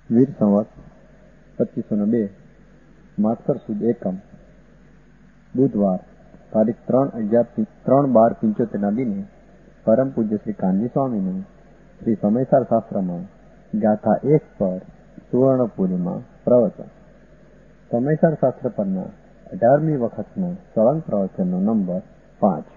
વીર સંવત 2502 માગસર સુદ એકમ બુધવાર તારીખ 3/11/75 દિને પરમ પૂજ્ય શ્રી કાનજી સ્વામીનું શ્રી સમયસાર શાસ્ત્રમાં ગાથા 1 પર સુવર્ણ પૂર્ણિમા પ્રવચન. સમયસાર શાસ્ત્ર પરના 18મી વખતના સળંગ પ્રવચનનો નંબર 5.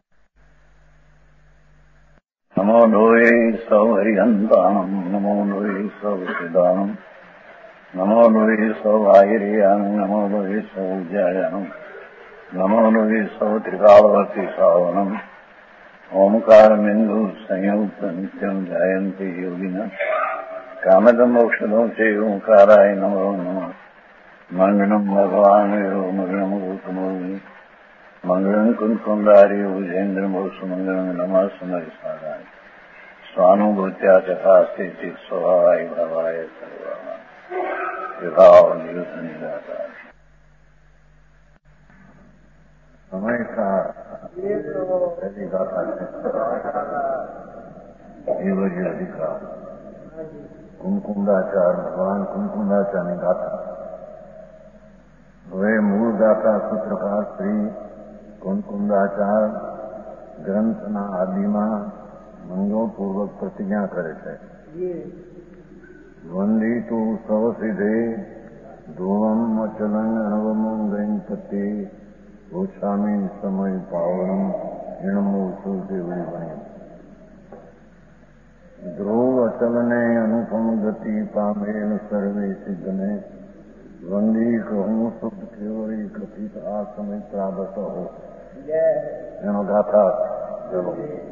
નમો લોહે સૌ હરિહંતાણમ, નમો લોહે સૌ સિદ્ધાણમ, નમો લોહે સૌ આયર્યાણમ, નમો લોહે સૌ જયાણમ, નમો લોહે સૌ ત્રિકાળવતી સાવનમ, ઓમકાર બિંદુ સંયુક્ત નિત્યમ જાયંતિ યોગિના કામદમ મોક્ષદો છે ઓંકારાય નમો નમઃ. મંગળમ ભગવાન મંગળમ ગૌતમોની મંગળમ કુંકુંદારી ભુજેન્દ્ર મોક્ષ મંગળમ નમઃ સમરિસારાય સ્વાનુભૂત્યા તથા સ્થિતિ સ્વભાવાય ભાવાય સર્વા વિભાવ નિયુદ્ધ નિરાકાર સમયસાર અધિકાર કુમકુંદાચાર ભગવાન કુમકુંદાચારની ગાથા. હવે મૂળ ગાથા સૂત્રકાર શ્રી કુમકુંદાચાર ગ્રંથના આદિમાં મંગળપૂર્વક પ્રતિજ્ઞા કરે છે. વંદિતુ સવસિધે ધ્રુવમ અચલં અનવમં ગણપતિ ગોસ્વામી સમય પાવનમ હિણમોસુ દેવડી બન્યું. ધ્રુવ અચલને અનુપમ ગતિ પામેલ સર્વે સિદ્ધને વંદી કહું શુદ્ધ કેવળી કથિત આ સમય પ્રાપ્ત હો. એનો ગાથા ચલો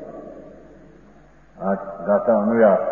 આ ગાથા અનુયાસ.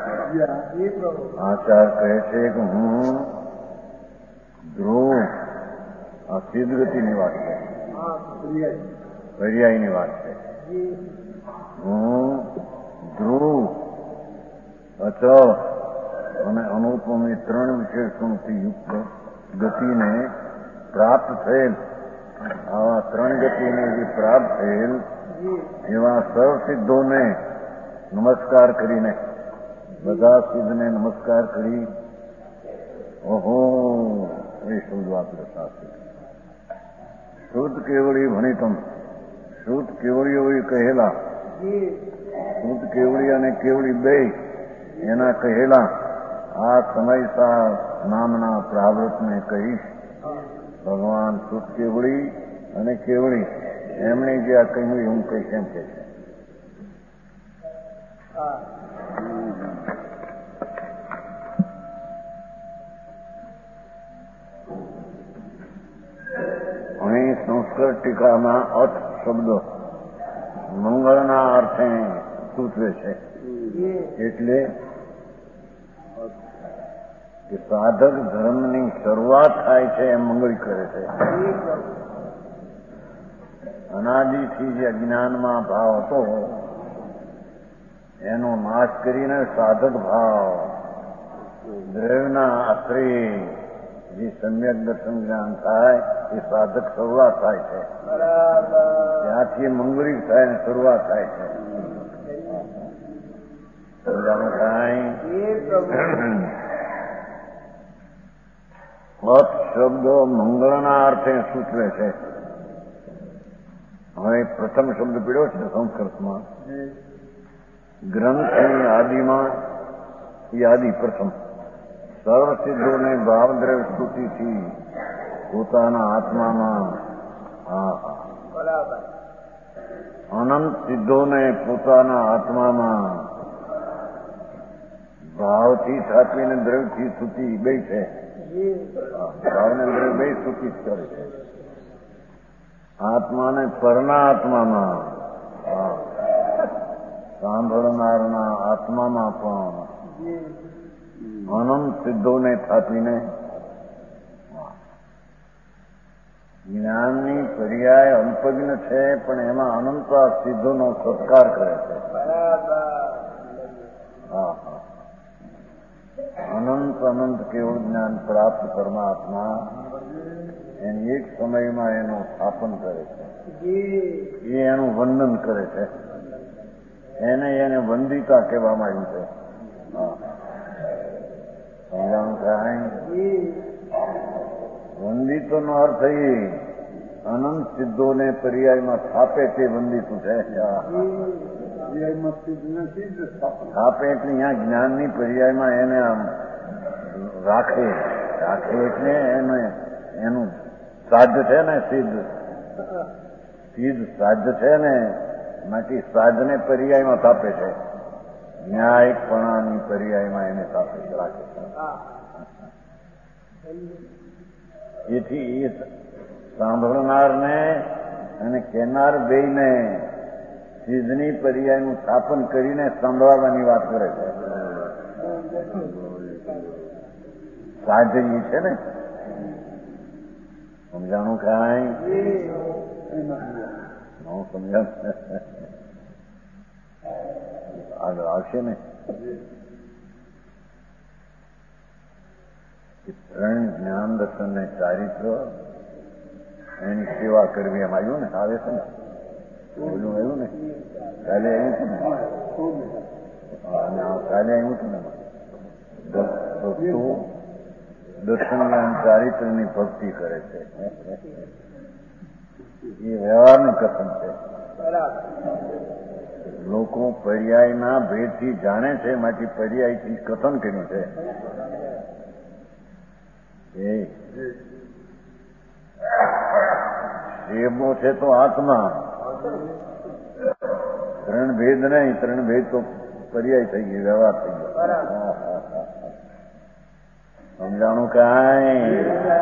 આચાર કહે છે કે હું ધ્રુવ આ સિદ્ધ ગતિની વાત છે, પર્યાયની વાત છે. હું ધ્રુવ અચળ અને અનુપમી 3 વિશેષણથી યુક્ત ગતિને પ્રાપ્ત થયેલ, આવા 3 ગતિને જે પ્રાપ્ત થયેલ એવા સર્વસિદ્ધોને નમસ્કાર કરીને, બધા સિદ્ધને નમસ્કાર કરી ઓહો એ શુદ્ધવાત્ર શાસ્ત્ર શુદ્ધ કેવળી ભણિતમ, શુદ્ધ કેવળીઓ કહેલા, શુદ્ધ કેવળી અને કેવળી બે એના કહેલા આ સમયસાર નામના પ્રાવૃતને કહીશ. ભગવાન શુદ્ધ કેવળી અને કેવળી એમણે જે આ કહ્યું એવું કહીશ એમ કે છે. અહીં સંસ્કૃત ટીકામાં અર્થ શબ્દો મંગળના અર્થે સૂચવે છે. એટલે કે સાધક ધર્મની શરૂઆત થાય છે એમ મંગળી કરે છે. અનાદિથી જે અજ્ઞાનમાં ભાવ હતો એનો નાશ કરીને સાધક ભાવ દ્રવ્યના આશ્રય જે સમ્યક દર્શન જ્ઞાન થાય એ સાધક શરૂઆત થાય છે. ત્યાંથી મંગળી થાય ને શરૂઆત થાય છે. અર્થ શબ્દો મંગળના અર્થે સૂચવે છે. હવે પ્રથમ શબ્દ પીડ્યો છે સંસ્કૃતમાં ગ્રંથની આદિમાં, એ આદિ પ્રથમ સર્વસિદ્ધોને ભાવદ્રવ્ય સ્તુતિથી પોતાના આત્મામાં અનંત સિદ્ધોને પોતાના આત્મામાં ભાવથી સ્થાપીને દ્રવ્યથી સ્તુતિ બે છે. ભાવને દ્રવ્ય બે સ્તુતિ કરે છે. આત્માને પરના આત્મામાં, સાંભળનારના આત્મામાં પણ અનંત સિદ્ધોને સ્થાપીને જ્ઞાનની પર્યાય અલ્પજ્ઞ છે પણ એમાં અનંત સિદ્ધોનો સત્કાર કરે છે. અનંત કેવળ જ્ઞાન પ્રાપ્ત પરમાત્મા એની એક સમયમાં એનું સ્થાપન કરે છે. એ એનું વંદન કરે છે. એને વંદિતા કહેવામાં આવ્યું છે. વંદિતોનો અર્થ એ અનંત સિદ્ધોને પર્યાયમાં સ્થાપે તે વંદિતું છે. સ્થાપે એટલે અહીંયા જ્ઞાનની પર્યાયમાં એને આમ રાખે એટલે એનું સાધ છે ને સિદ્ધ સાધ છે ને માટે સાધને પર્યાયમાં સ્થાપે છે. ન્યાયિકપણાની પર્યાયમાં એને સ્થાપે રાખે છે. એથી એ સાંભળનારને અને કહેનાર બેયને સિદ્ધની પર્યાયનું સ્થાપન કરીને સાંભળવાની વાત કરે છે. સાધ્ય છે ને સમજાણું કાંઈ સમજાણ આગળ આવશે ને. ત્રણ જ્ઞાન દર્શન ને ચારિત્ર એની સેવા કરવી એમ આવ્યું ને. આવે છે ને બોલું આવ્યું ને કાલે આવ્યું હતું ને કાલે આવ્યું હતું ને દર્શન જ્ઞાન ચારિત્રની ભક્તિ કરે છે. એ વ્યવહારનું કથન છે. લોકો પર્યાયના ભેદથી જાણે છે માટે પર્યાયથી કથન કર્યું છે. એ શેબો છે તો આત્મા. ત્રણ ભેદ નહીં, ત્રણ ભેદ તો પર્યાય થઈ ગઈ, વ્યવહાર થઈ ગયો. સમજાણું કાંઈ?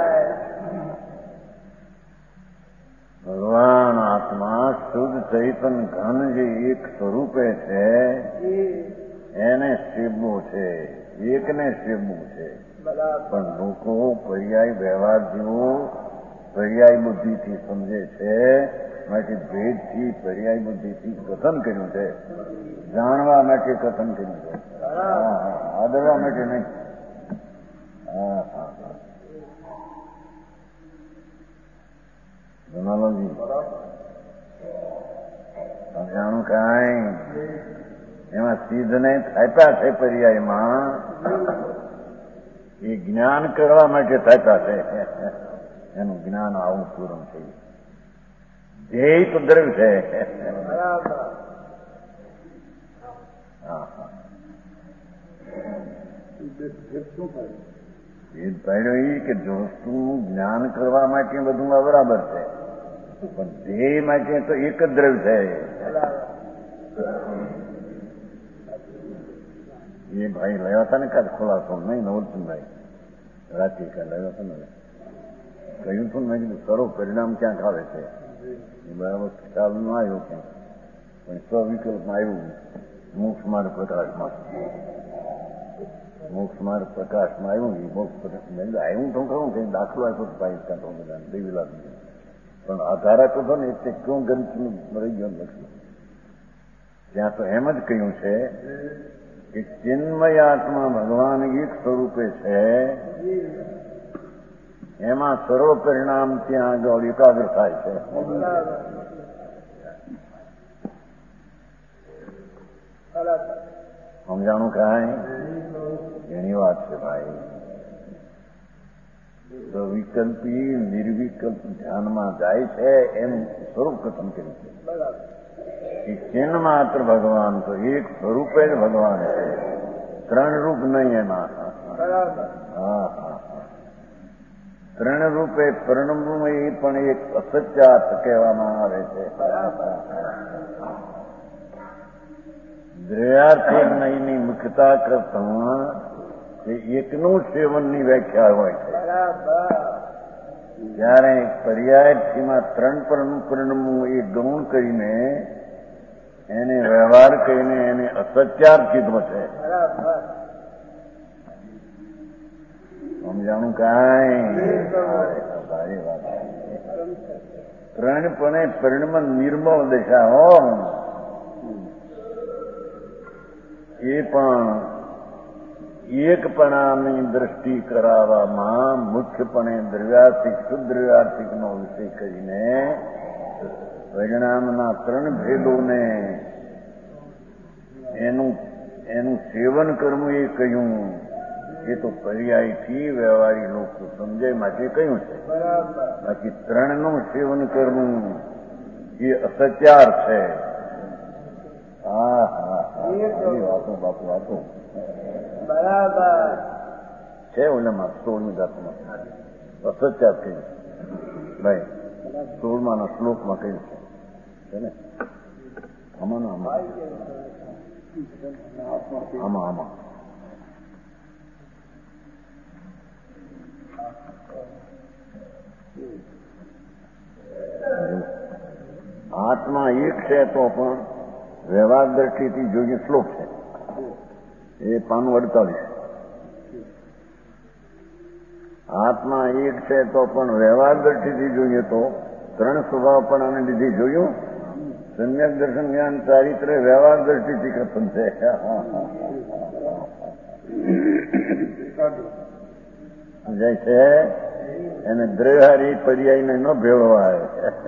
ભગવાન આત્મા શુદ્ધ ચૈતન ઘન જે એક સ્વરૂપે છે એને શેબવું છે, એકને શેબવું છે. પણ લોકો પર્યાય વ્યવહાર જેવો પર્યાય બુદ્ધિથી સમજે છે માટે ભેદથી પર્યાય બુદ્ધિથી કથન કર્યું છે. જાણવા માટે કથન કર્યું છે, આદરવા માટે નહીં. જમાલોજી સમજાણું કાંઈ? એમાં સિદ્ધને થાપ્યા છે પર્યાયમાં એ જ્ઞાન કરવા માટે થાપ્યા છે. એનું જ્ઞાન આવું પૂર્ણ થયું. ધ્યેય તો દ્રવ્ય છે. ભેદ પાડ્યો એ કે વસ્તુનું જ્ઞાન કરવા માટે બધું બરાબર છે પણ ધ્યેય માટે તો એક જ દ્રવ્ય છે. એ ભાઈ લયા હતા ને કાંઈ ખુલાસો નહીં, નવલચંદભાઈ રાતે કાંઈ લયા હતા ને કહ્યું હતું મેં કીધું સરો પરિણામ ક્યાંક આવે છે એ બરાબર ખ્યાલ ન આવ્યો ક્યાંક પણ સ્વવિકલ્પમાં આવ્યું. મોક્ષ માર્ગ પ્રકાશમાં આવ્યું. એ મોક્ષ આવ્યું તો કહું કે દાખલો આપ્યો તો પાઈ કાંતો બધા દેવીલાલ પણ આધાર આપ્યો હતો ને એટલે ક્યું ગંતનું રહી ગયો નથી. ત્યાં તો એમ જ કહ્યું છે કે ચિન્મય આત્મા ભગવાન એક સ્વરૂપે છે, એમાં સર્વ પરિણામ ત્યાં આગળ એકાગ્ર થાય છે. સમજાણું કાંઈ? એની વાત છે ભાઈ. વિકલ્પી નિર્વિકલ્પ ધ્યાનમાં જાય છે એમ સ્વરૂપ કથન કર્યું છે. ચિન્હ માત્ર ભગવાન તો એક સ્વરૂપે જ ભગવાન છે, ત્રણ રૂપ નહીં એમાં. ત્રણ રૂપે પરણમય પણ એક અસત્યાર્થ કહેવામાં આવે છે. દ્રવ્યાર્થી નહીની મુખ્યતા કરતા એ એકનું સેવનની વ્યાખ્યા હોય છે. જ્યારે પર્યાયથીમાં ત્રણ પરણમું એ ગૌણ કરીને એને વ્યવહાર કરીને એને અસત્યાર્થ કીધો છે. સમજાણું કાંઈ? સારી વાત. ત્રણપણે પરિણમ નિર્મળ દશા હો. એ પણ એકપણાની દ્રષ્ટિ કરાવવામાં મુખ્યપણે દ્રવ્યાર્થિક શુદ્રવ્યાર્થિકનો વિષય કરીને પરિણામના ત્રણ ભેદોને એનું સેવન કરવું એ કહ્યું. એ તો પર્યાયથી વ્યવહારી લોકો સમજાય માટે કહ્યું છે. બાકી ત્રણનું સેવન કરવું એ અસત્યાર છે. હા હા વાતો બાપુ વાતો બરાબર છે. ઓલામાં 16મી જાતમાં અસત્યાર કહ્યું ભાઈ, 16મા શ્લોકમાં કહ્યું છે ને. આમાં આત્મા એક છે તો પણ વ્યવહાર દ્રષ્ટિથી જોઈએ શ્લોક છે એ પાનું 48. આત્મા એક છે તો પણ વ્યવહાર દ્રષ્ટિથી જોઈએ તો ત્રણ સ્વભાવ પણ આને લીધે જોયું. સમ્યક દર્શન જ્ઞાન ચારિત્ર વ્યવહાર દ્રષ્ટિથી કથન છે. સમજાય છે. એને દ્રવ્યહારી પર્યાયને ન ભેળવાય,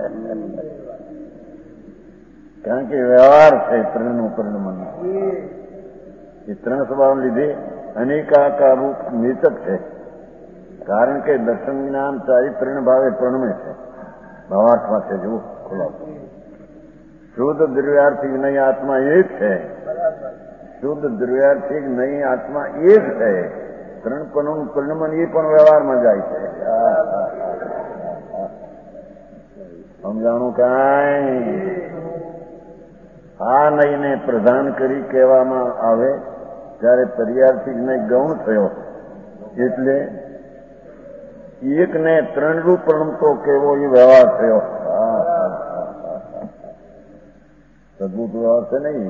કારણ કે વ્યવહાર છે ત્રણનું પરિણમન. એ ત્રણ સ્વભાવ લીધે અનેકાકાર રૂપ નિચક છે. કારણ કે દર્શન જ્ઞાન ચારિત્ર્ય ભાવે પ્રણમે છે. ભાવાર્થમાં છે જેવું ખુલાસો. શુદ્ધ દ્રવ્યાર્થી નહીં આત્મા એક છે. શુદ્ધ દ્રવ્યાર્થી નહીં આત્મા એક છે. ત્રણ પણ પરિણમન એ પણ વ્યવહારમાં જાય છે. સમજાણું કાંઈ? આ નહીંને પ્રધાન કરી કહેવામાં આવે ત્યારે પર્યાર્થી નહીં ગૌણ થયો, એટલે એકને ત્રણ રૂપ પ્રણમતો કેવો એ વ્યવહાર થયો. સદભૂત વ્યવહાર છે નહીં.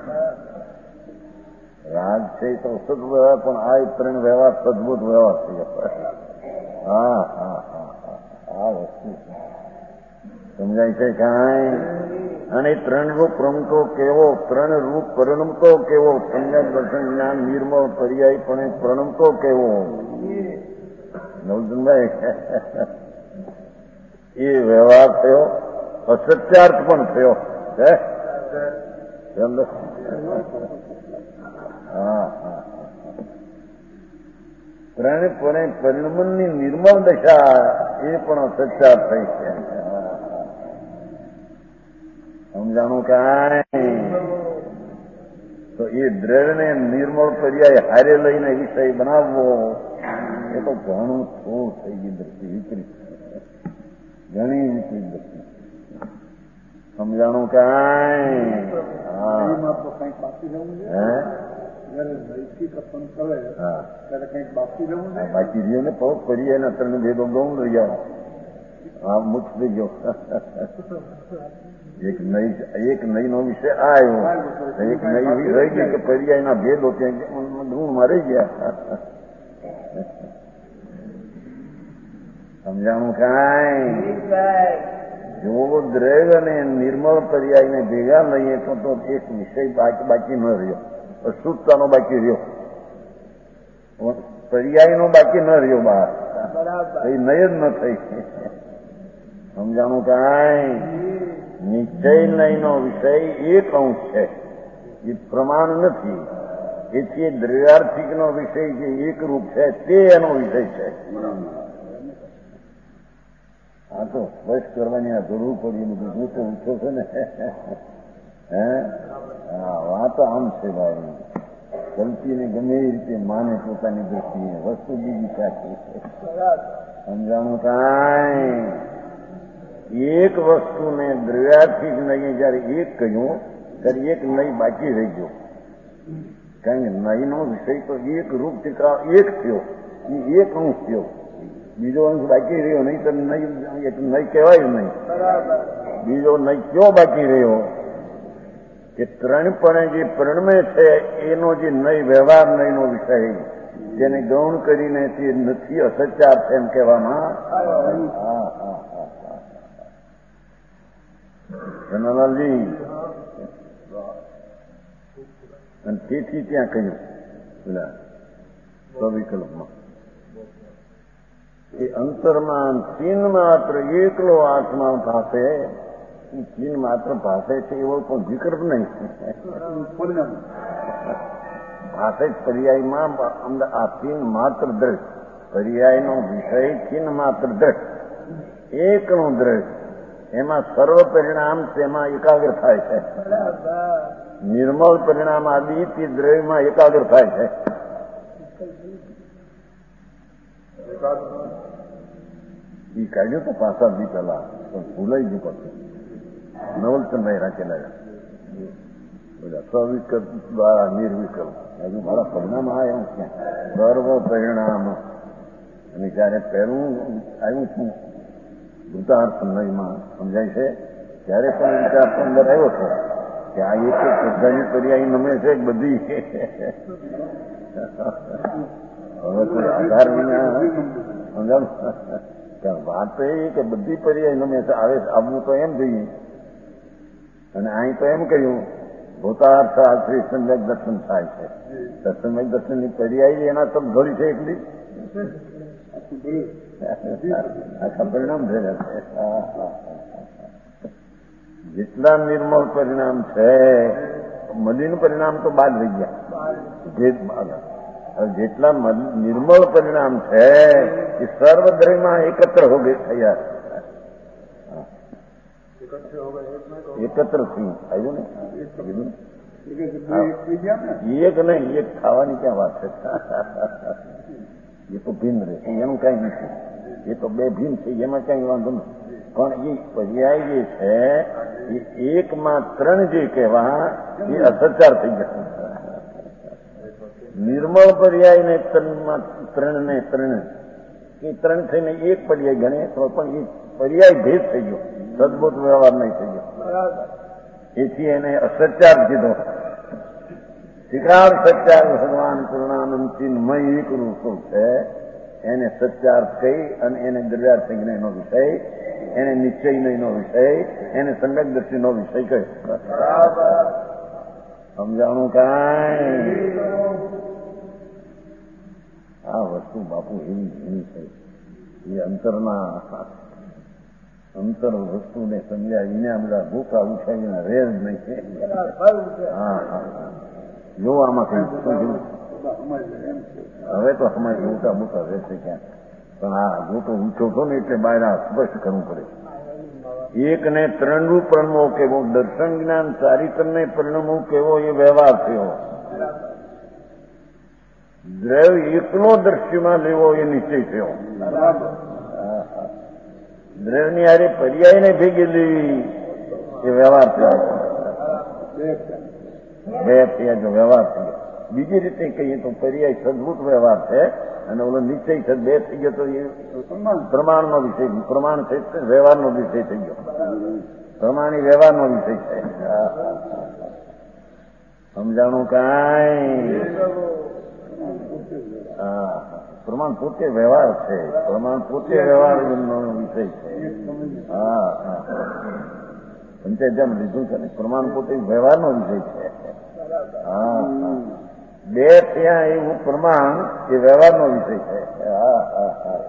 રાગ છે તો સદ વ્યવહાર, પણ આ ત્રણ વ્યવહાર સદભૂત વ્યવહાર થયો. હા હા હા આ વસ્તુ સમજાય છે કાંઈ? અને ત્રણ રૂપ પ્રણમતો કેવો, ત્રણ રૂપ પરિણમતો કેવો, સમ્યક દર્શન જ્ઞાન નિર્મળ પર્યાયપણે પ્રણમતો કેવો. નવજનભાઈ એ વ્યવહાર થયો, અસત્યાર્થ પણ થયો છે. ત્રણપણે પરિણમનની નિર્મળ દશા એ પણ અસત્યાર્થ થઈ છે. સમજાણું કાંઈ? તો એ દ્રવ્યને નિર્મળ પર્યાય હારે લઈને વિષય બનાવવો એ તો ઘણું થોડું થઈ ગઈ દ્રષ્ટિ વિપરીત, ઘણી વિપરીત દ્રષ્ટિ. સમજાણું કાંઈ? બાકી રહ્યો ને પહોંચ પડી એના ત્રણ ભેદો ગૌણ રહ્યા. આ મુક્ત થઈ ગયો. એક નઈ નો વિષય આવ્યો, એક નઈ રહી ગઈ કે પર્યાયના ભેદો ત્યાં ધૂળમાં રહી ગયા. સમજાણું કાંઈ? જો દ્રવ્ય અને નિર્મળ પર્યાયને ભેગા લઈએ તો એક વિષય બાકી ન રહ્યો. અશુદ્ધતાનો બાકી રહ્યો, પર્યાયનો બાકી ન રહ્યો બહાર. એ નય જ ન થઈ. સમજાણું કાંઈ? નિશ્ચય નયનો વિષય એક અંશ છે, એ પ્રમાણ નથી. એથી દ્રવ્યાર્થિકનો વિષય જે એક રૂપ છે તે એનો વિષય છે. આ તો સ્પષ્ટ કરવાની આ જરૂર પડી. બધું હું તો ઊંચો છે ને. હે હા, વાત આમ છે ભાઈ. ગમતીને ગમે એ રીતે માને પોતાની દ્રષ્ટિએ, વસ્તુ બીજી સાચી છે. સમજાણું કાંઈ? એક વસ્તુને દ્રવ્યાર્થિક નહીં જયારે એક કહ્યું ત્યારે એક નહીં બાકી રહી ગયો. કારણ કે નહીંનો વિષય તો એક રૂપ ચિત્ર એક થયો, એ એક અંશ થયો. બીજો અંશ બાકી રહ્યો નહીં તો નહીં કહેવાય નહીં. બીજો નહીં કયો બાકી રહ્યો કે ત્રણપણે જે પરિણમે છે એનો જે નહીં વ્યવહાર નહીંનો વિષય જેને ગૌણ કરીને તે નથી અસત્યાર્થ એમ કહેવામાં. જનાલાલજી અને તેથી ત્યાં કહ્યું પેલા સ્વવિકલ્પમાં એ અંતરમાં ચિહ્ન માત્ર એકલો આત્મા પાસે, ચિહ્ન માત્ર પાસે છે એવો પણ વિકલ્પ નહીં. ભાષે જ પર્યાયમાં આ ચિહ્ન માત્ર દ્રઢ, પર્યાયનો વિષય ચિહ્ન માત્ર દ્રઢ, એકનું દ્રઢ, એમાં સર્વ પરિણામ તેમાં એકાગ્ર થાય છે. નિર્મળ પરિણામ આદિ તે દ્રવ્યમાં એકાગ્ર થાય છે. એ કાઢ્યું તો પાછા બી પેલા પણ ભૂલાઈ ગયું પછી નવલચંદ્ર રાખેલા સવિકલ્પ દ્વારા નિર્વિકલ્પ હજુ મારા પરિણામ આવ્યા ક્યાં સર્વ પરિણામ. અને જયારે પહેલું આવ્યું છું વૃદ્ધાર્થ નયમાં સમજાય છે ત્યારે પણ વિચાર અંદર આવ્યો હતો કે આ એક શ્રદ્ધાની પર્યાય નમે છે બધી. હવે કોઈ આધાર વિના સમજાવ વાત તો એ કે બધી પર્યાય નમે છે. આવે આવવું તો એમ જોઈએ અને અહીં તો એમ કહ્યું ભૂતાર્થ આશ્રી સમ્યક દર્શન થાય છે. સમ્યક દર્શનની પર્યાય એના તબ ઘડી છે એકલી આખા પરિણામ થયેલા છે. જેટલા નિર્મળ પરિણામ છે મલિન પરિણામ તો બાદ રહી ગયા. જેટલા નિર્મળ પરિણામ છે એ સર્વદ્રયમાં એકત્ર હો ગઈ થયા, એકત્ર થયું આવ્યું ને. એક નહીં, એક ખાવાની ક્યાં વાત છે. એ તો ભિન્ન રહે એનું કઈ નથી. એ તો બે ભિન્ન છે એમાં કઈ વાંધો નથી. પણ એ પર્યાય જે છે એ એકમાં ત્રણ જે કહેવા એ અસરચાર થઈ જશે. નિર્મળ પર્યાય ને ત્રણ ને ત્રણ એ ત્રણ થઈને એક પર્યાય ગણે તો પણ એ પર્યાય ભેદ થઈ ગયો, સદબોધ વ્યવહાર નહીં થઈ ગયો. એથી એને અસત્યાર કીધો. શિકાર સત્યાર ભગવાન પૂર્ણાનંદ ચિન્મય એક રૂપો છે એને સત્યાર્થ કહી અને એને દ્રવ્યાર્થ જ્ઞાનનો વિષય, એને નિશ્ચય નયનો વિષય, એને સમ્યક દ્રષ્ટિનો વિષય કહ્યો. સમજાણું કાંઈ? આ વસ્તુ બાપુ એવી ઝીણી છે એ અંતર વસ્તુને સમજ્યા વિના બધા ભૂખા ઉછાવીને રહે જ નહીં. હા હા જો આમાં કઈ હવે તો અમારે મોટા મોટા રહેશે ક્યાં, પણ આ ગોટો ઊંચો હતો ને એટલે બહાર સ્પષ્ટ કરવું પડે. એક ને ત્રણ રૂપ પરિણમો કેવો, દર્શન જ્ઞાન ચારિત્રને પરિણમવું કેવો એ વ્યવહાર થયો. દ્રવ્ય એકનો દ્રશ્યમાં લેવો એ નિશ્ચય થયો. દ્રવ્યની હારે પર્યાયને ભેગી લેવી એ વ્યવહાર થયો. બે થયા જો વ્યવહાર થયો. બીજી રીતે કહીએ તો પર્યાય સદભૂત વ્યવહાર છે અને ઓલો નિશ્ચય છે બે થઈ ગયો તો એ પ્રમાણનો વિષય, પ્રમાણ છે વ્યવહારનો વિષય થઈ ગયો. પ્રમાણી વ્યવહારનો વિષય છે. સમજાણું કાંઈ? હા, પ્રમાણ પોતે વ્યવહાર છે, પ્રમાણ પોતે વ્યવહારનો વિષય છે. હા હા પંચાયત લીધું છે ને, પ્રમાણ પોતે વ્યવહારનો વિષય છે. હા હા બે ત્યાં એવું પ્રમાણ એ વ્યવહારનો વિષય છે. હા હા હા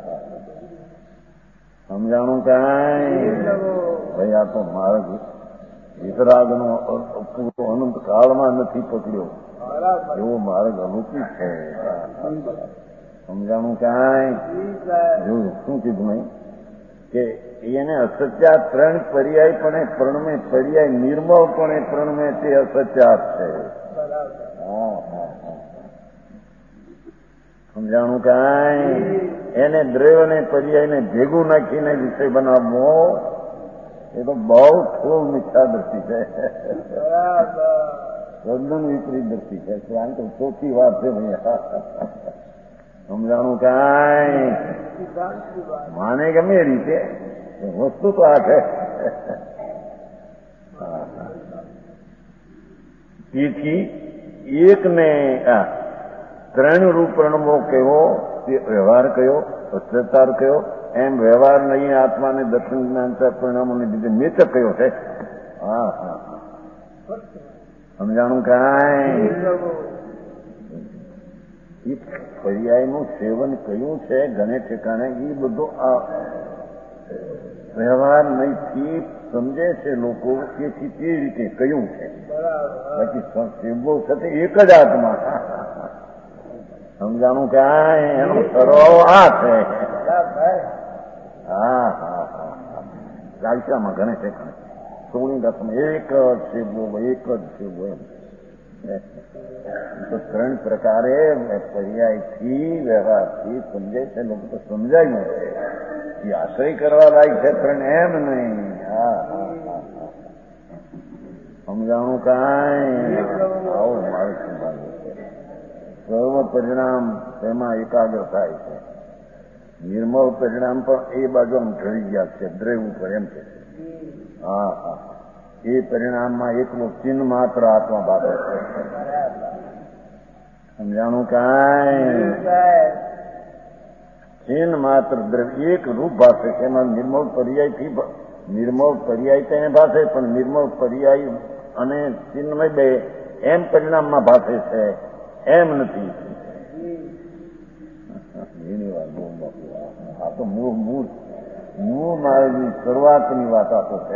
સમજાણું કાંઈ? ભાઈ આ તો માર્ગ વિતરાગનો પૂરો અનંત કાળમાં નથી પકડ્યો એવો માર્ગ અલૌકિક છે. સમજાણું કાંઈ? જોયું શું કીધું નહીં કે એને અસત્યાત ત્રણ પર્યાયપણે પ્રણમે, પર્યાય નિર્મળપણે પ્રણમે તે અસત્યાત છે. હા હા હા સમજાણું કાંઈ? એને દ્રવ્યને પર્યાયને ભેગું નાખીને વિષય બનાવવો એ તો બહુ થોડ મિથ્યા દ્રષ્ટિ છે, તદ્દન વિપરીત દ્રષ્ટિ છે. કારણ કે ચોખ્ખી વાત છે ભાઈ. સમજાણું કાંઈ? માને ગમે એ રીતે વસ્તુ તો આ છે. તેથી એકને ત્રણ રૂપ પ્રણમો કયો, તે વ્યવહાર કયો, અસ્ત્રતાર કયો, એમ વ્યવહાર નહીં આત્માને દર્શન જ્ઞાન પરિણામોને લીધે મેચક કયો છે. હા હા સમજાણું કાંઈ? એ પર્યાયનું સેવન કયું છે ઘણે ઠેકાણે એ બધું આ વ્યવહાર નહીંથી સમજે છે લોકો, તેથી તે રીતે કયું છે. બાકી સેવો સાથે એક જ આત્મા. સમજાણું ક્યાંય એનો સરવાળો આ છે. હા હા હા હા ગાયકામાં ઘણે છે સોની રસમ એક જ છે બોલો, એક જ છે બોલ. તો ત્રણ પ્રકારે પર્યાયથી વ્યવહારથી સમજાય છે. લોકો તો સમજાયું છે એ આશ્રય કરવા લાયક છે ત્રણ એમ નહીં. હા હા હા હા સમજાણું કાંઈ આવો મારે સંભાળ્યું છે. સર્વ પરિણામ તેમાં એકાગ્ર થાય છે. નિર્મળ પરિણામ પણ એ બાજુ આમ ઢળી ગયા છે દ્રવ ઉપર એમ છે. હા હા એ પરિણામમાં એકલું ચિહ્ન માત્ર આત્મા બાબત છે. સમજાણું કાંઈ ચિહ્ન માત્ર દ્રવ્ય એક રૂપ ભાષે છે. એમાં નિર્મળ પર્યાયથી નિર્મળ પર્યાય તેને ભાષે પણ નિર્મળ પર્યાય અને ચિહ્નમય બે એમ પરિણામમાં ભાષે છે એમ નથી. એની વાત બહુ બાપુ આ તો મૂળ મારી શરૂઆતની વાત આપો છે.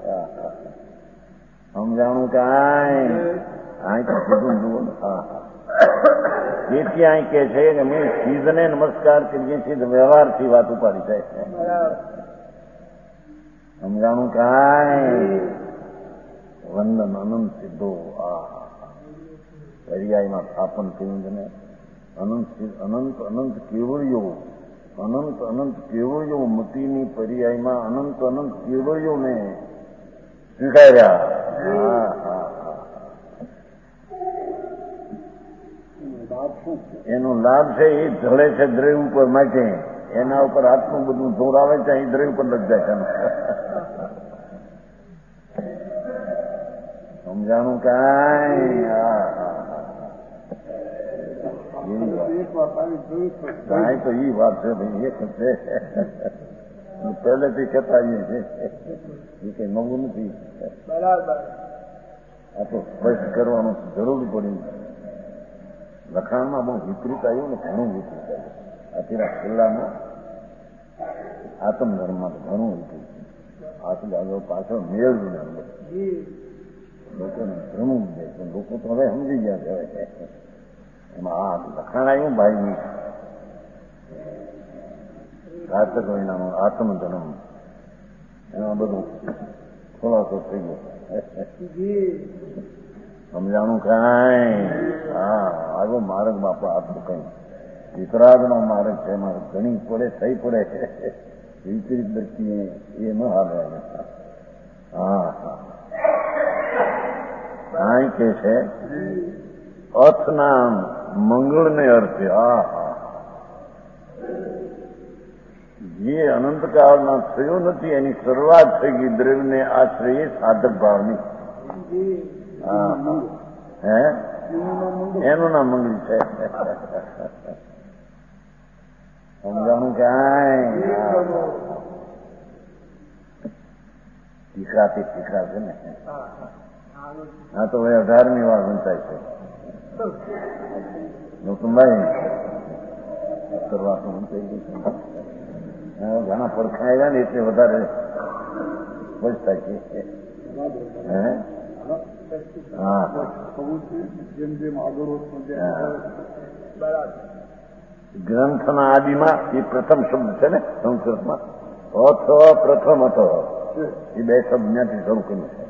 સમજાણું કાંઈ અહીં તો કીધું જુઓ. હા તેથી અહીં કે છે કે અમે ચીજને નમસ્કાર કરીએ છીએ વ્યવહારથી વાત ઉપાડી જાય છે. સમજાણું કાંઈ વંદન અનંત સિદ્ધો. આ પર્યાયમાં સ્થાપન કર્યું ને અનંત અનંત કેવળીઓ અનંત અનંત કેવળીઓ મતીની પર્યાયમાં અનંત અનંત કેવળીઓને સ્વીકાર્યા. હા હા એનો લાભ છે એ ઢળે છે દ્રવ્ય ઉપર માટે. એના ઉપર આટલું બધું જોર આવે છે એ દ્રવ્ય ઉપર લગ જાય છે. સમજાણું કાંઈ. કાંઈ તો ઈ વાત છે ભાઈ એક છે પહેલેથી કહેતા આવીએ છે એ કઈ નવું નથી. આ તો સ્પષ્ટ કરવાનું જરૂર પડી. લખાણમાં બહુ વિપરીત આવ્યું ને ઘણું વિપરીત આવ્યું. અત્યારે છેલ્લામાં આત્મધર્મમાં ઘણું વિપરીત. આગળ પાછળ મેળવી ને લોકોને ઘણું છે પણ લોકો તો હવે સમજી ગયા કહેવાય છે. એમાં આ લખાણ આવ્યું ભાઈની ઘાતક વિનાનું આત્મધર્મ એમાં બધું ખુલાસો થઈ ગયો. સમજાણું કાંઈ. હા આગો માર્ગ બાપા આપું કઈ વિતરાગનો માર્ગ છે. એમાં ઘણી પડે થઈ પડે વિપરીત દ્રષ્ટિએ એ ન હાલે. હા હા કાંઈ કે છે અર્થના મંગળને અર્થે. હા હા જે અનંતકાળમાં થયું નથી એની શરૂઆત થઈ ગઈ દ્રવ્યને આશ્રય સાધક ભાવની. હા હા હે એનું નામ મંગળ છે. સમજાણું કાંઈ. ટીકરાથી ટીકરા છે ને. હા તો ભાઈ 18મી વાર વંચાય છે લોકોભાઈ કરવા તો વંચાઈ ગયું છે. ઘણા પડખા આવ્યા ને એટલે વધારે ખુશ થાય છે. હા ગ્રંથના આદિમાં એ પ્રથમ શબ્દ છે ને સંસ્કૃતમાં અથ પ્રથમ અથ એ બે શબ્દ ત્યાંથી શરૂ કર્યું છે.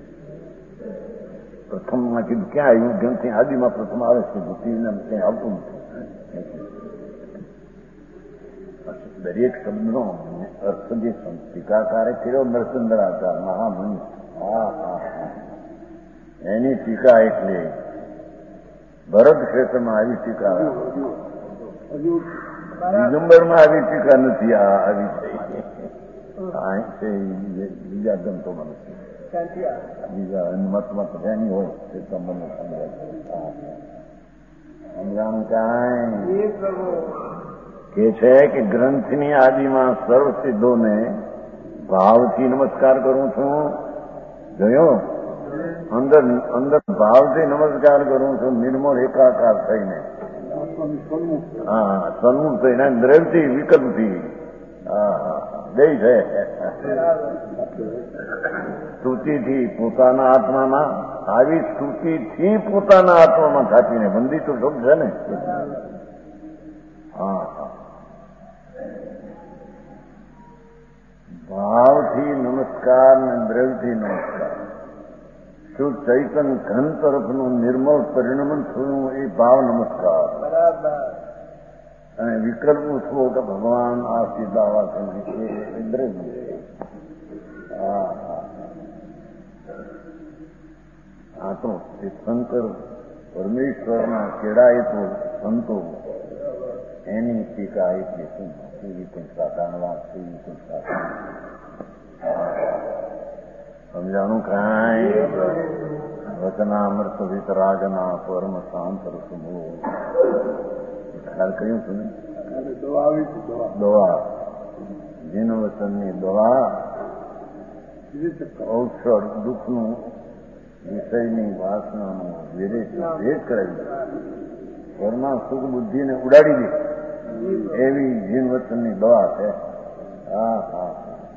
પ્રથમમાં કીધું ક્યાં આવ્યું ગ્રંથની આદિમાં પ્રથમ આવે છે ભૂતિને ક્યાંય આવતું નથી. દરેક શબ્દનો અર્થ જે ટીકાકારે કર્યો નરસંદરાચાર મહામુનિ. હા હા એની ટીકા એટલે ભરત ક્ષેત્રમાં આવી ટીકા દિગંબરમાં આવી ટીકા નથી. આ આવી છે બીજા ગ્રંથોમાં નથી. બીજા મતમાં તો એની હોય તે તમને સમજાણું કાંઈ કે છે કે ગ્રંથની આદિમાં સર્વ સિદ્ધોને ભાવથી નમસ્કાર કરું છું. જોયો અંદર અંદર ભાવથી નમસ્કાર કરું છું નિર્મળ એકાકાર થઈને. હા સન્મુખ થઈને દ્રવ્યથી વિકલ્પથી. હા બે છે. સ્તુતિથી પોતાના આત્મામાં આવી સ્તુતિથી પોતાના આત્મામાં થાકીને બંદી તો શબ્દ છે ને હા હા, ભાવથી નમસ્કાર ને દ્રવ્યથી નમસ્કાર. શુદ્ધ ચૈતન ઘન તરફનું નિર્મળ પરિણમન થયું એ ભાવ નમસ્કાર. બરાબર. અને વિકલ્પ ઉઠવો કે ભગવાન આ સીધા છે એ દ્રવ્ય. હા હા, આ તો એ શંકર પરમેશ્વરના કેળાય તો સંતો એની ટીકા એટલી શું એવી કોઈ સાધારણ વાત છે, એવી કોઈ સાધારણ સમજાણું કાંઈ વચનામૃત વિતરાગના પરમ શાંત રસમો ખ્યાલ કર્યું છું ને? દવા જીન વચનની દવા ઔષધ દુઃખનું વિષયની વાસનાનું વિરેચ ભેદ કરાવી ઘરમાં સુખ બુદ્ધિને ઉડાડી દે એવી જીન વચનની દવા છે. હા હા,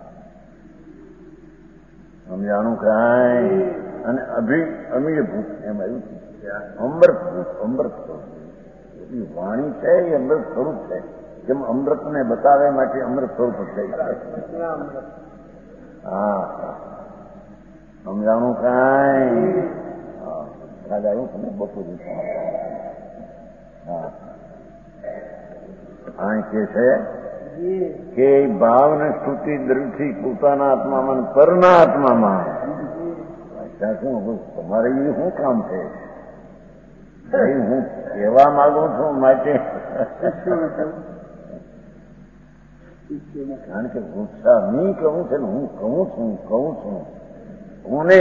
સમજાણું કાંઈ. અને અમીયભૂત એમ આવ્યું છે, અમૃતભૂત અમૃત સ્વરૂપ વાણી છે એ અમૃત સ્વરૂપ છે. જેમ અમૃતને બતાવે માટે અમૃત સ્વરૂપ થઈ છે. હા હા, સમજાણું કાંઈ. હા, યાદ આવ્યું તમે બપોર. હા, આ કે છે કે ભાવને સ્તુતિ દ્રઢથી પોતાના આત્મામાં પરના આત્મામાં શું તમારે એ શું કામ છે? હું કહેવા માંગુ છું માટે કારણ કે ગુસ્સા નહીં કહું છે ને હું કહું છું હુંને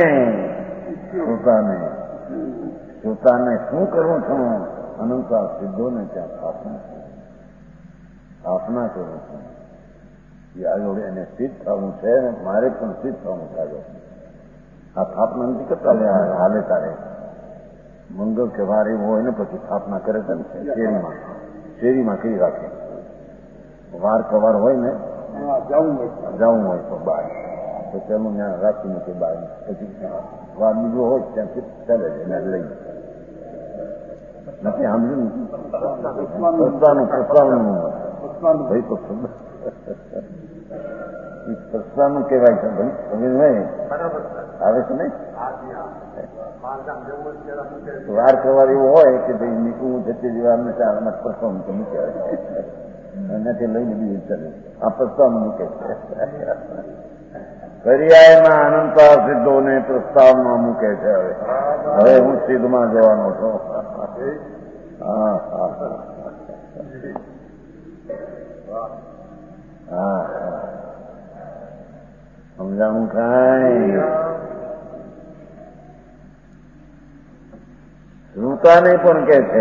પોતાને શું કરું છું? અનંતા સિદ્ધોને ત્યાં સ્થાપના કરું છું. એ આગળ એને સિદ્ધ થવું છે ને મારે પણ સિદ્ધ થવું છે. આગળ આ સ્થાપના નથી કરતા હાલે તારે મંગળ કે વાર એવું હોય ને પછી સ્થાપના કરે છે ને શેરીમાં કરી રાખે. વાર કવાર હોય ને જવું હોય તો બહાર તો પેલું ત્યાં રાખી મૂકે બહાર. પછી વાર બીજો હોય ત્યાંથી ચાલે છે એને લઈ નથી સાંભળ્યું પ્રસ્તાવનું ભાઈ તો પ્રસ્તાવનું કહેવાય છે ભાઈ સમજ નહીં આવે છે ને. વાર કવાર એવું હોય કે ભાઈ નીકળવું જતી વાર પ્રસ્તાવ તો મૂકે નથી લઈને બીજું ચાલે આ પ્રસ્તાવ મૂકે છે. પર્યાયમાં અનંતા સિદ્ધોને પ્રસ્તાવમાં મૂકે છે. હવે હું સિદ્ધમાં જવાનો છું. હા હા હા, સમજાવું કાંઈ. શ્રુતાને પણ કે છે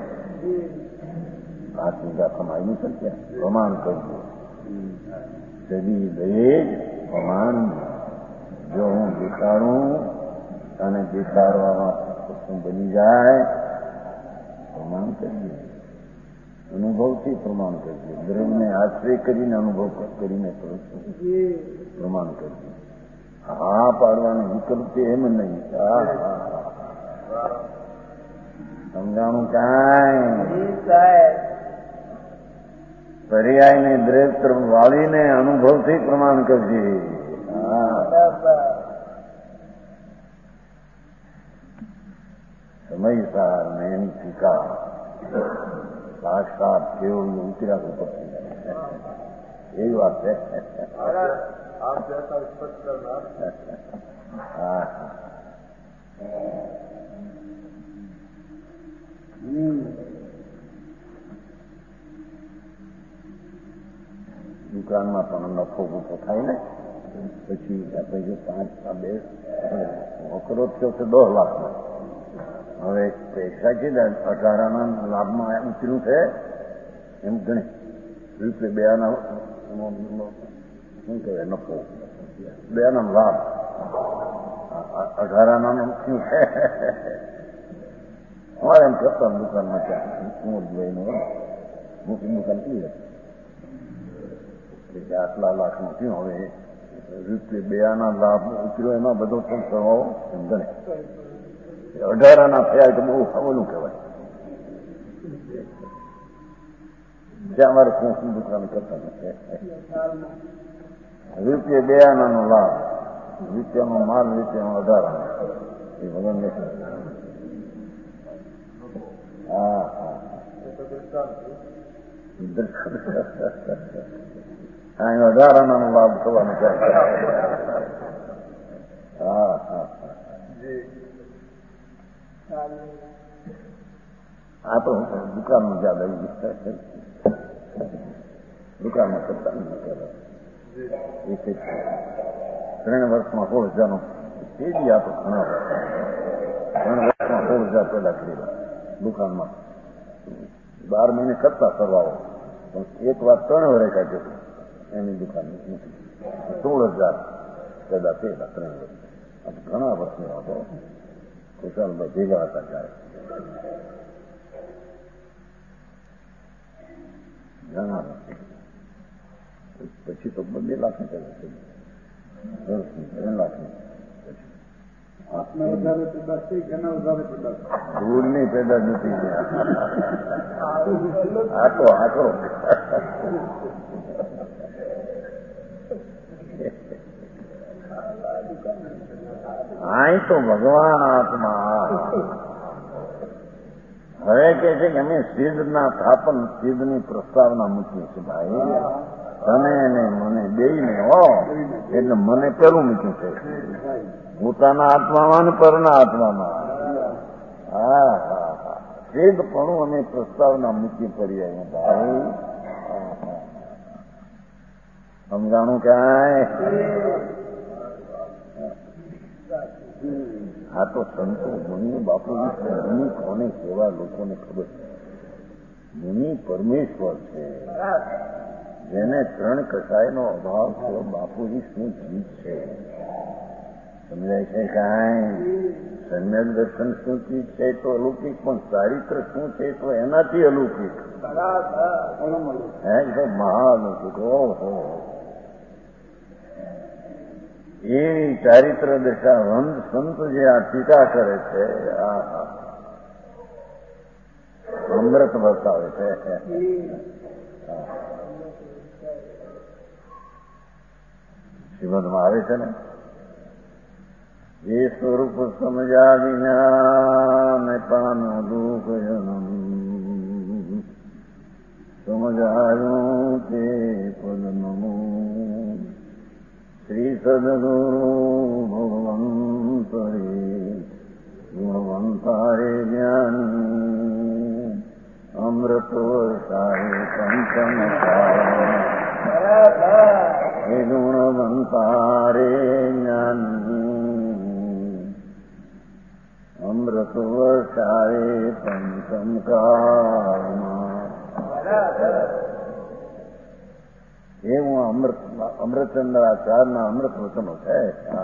આ ટીકા કમાયું છે ત્યાં પ્રમાણ કરવું સદી દે પ્રમાણ. જો હું દેખાડું અને દેખાડવામાં શું બની જાય પ્રમાણ કરીએ. અનુભવથી પ્રમાણ કરીએ. દ્રવ્યને આશ્રય કરીને અનુભવ કરીને પ્રમાણ કરીએ. હા પાડવાનો વિકલ્પ છે એમ નહીં. હા હા, સમજાણું કાંઈ. પર્યાયને દ્રવ્ય તરફ વાળીને અનુભવથી પ્રમાણ કરજે. સમયસાર ને એની ટીકા સાક્ષાત કેવળ ઉતર્યા ઉપરથી એવી વાત છે. હા, દુકાનમાં પણ નફો ઉભો થાય ને પછી આપણે જો 5-2 વકરો થયો છે 10 લાખનો. હવે પૈસા છે 18 લાભમાં ઉતર્યું છે એમ ગણે રૂપિયા 2 આના શું કહેવાય નફો 2 આના લાભ 18 આના થયું છે. અમારે એમ કરતા દુકાનમાં ત્યાં હું લઈને મોટી દુકાન પી હતી આટલા લાખનું થયું. હવે રૂપિયા 2 આના લાભ ઉતર્યો એમાં બધો પણ સ્વભાવ એમ ગણે 18 આના થયા તો બહુ ઓલું કહેવાય. ત્યાં અમારે શું દુકાન કરતા નથી. રૂપિયા 2 આનાનો લાભ, રૂપિયાનો માલ, રૂપિયાનો 18 આના એ ભગવાન નથી. હા હા હા 18 આનાનો લાભ થવાનો છે. હા હા આ તો દુકાનનું યાદ આવી ગયું. દુકાનમાં કરતા નથી કરે. 3 વર્ષમાં 16,000 એ બી આ તો ઘણા વર્ષ. 3 વર્ષમાં 16,000 પેદા કરેલા દુકાનમાં. 12 મહિને કરતા સરવાળો, પણ એક વાર 3 વર્ષ કાઢ્યો એની દુકાન 16,000 પેદા થયેલા 3 વર્ષ. ઘણા વર્ષનો હતો. ખુશાલભાઈ ભેગા હતા ત્યારે. ઘણા પછી તો 2 લાખ પેદા થઈ, 3 લાખ ધૂળની પેદા નથી. આટો આકરો અહીં તો ભગવાન આત્મા હવે કે છે કે અમે સિદ્ધના સ્થાપન, સિદ્ધની પ્રસ્તાવના મૂકીએ છીએ. ભાઈ તને ને મને બેયને હો, એટલે મને પેલું મૂક્યું છે પોતાના આત્મામાં ને પરના આત્મામાં. હા હા હા સિદ્ધ પણ અમે પ્રસ્તાવના મૂકી પડીએ ભાઈ. સમજાણું ક્યાંય? આ તો સંતો મુનિ બાપુ મુનિ કોને કેવા લોકોને ખબર છે. મુનિ પરમેશ્વર છે, જેને 3 કસાયનો અભાવ થયો. બાપુજી શું ચીજ છે સમજાય છે કાંઈ? સમ્યક દર્શન શું ચીજ છે તો અલૌકિક, પણ ચારિત્ર શું છે તો એનાથી અલૌકિક. હે તો મહાઅલૌકિક. ઓહો એ ચારિત્ર દશા વંદ સંત જે આ ટીકા કરે છે, આ અમૃત બતાવે છે. શ્રીમદમાં આવે છે ને, એ સ્વરૂપ સમજા વિના ને પાન દુઃખ જન્મ સમજાયું તે પદ નમો શ્રી સદગુરુ ભગવંતરે ગુણવંતારે જ્ઞાની અમૃત વર્ષાએ પંચમ હે ગુણવંતારે જ્ઞાની અમૃત વર્ષાએ પંચમ કાળમાં. એવું અમૃતચંદ્ર આચાર્યના અમૃત વચનો છે.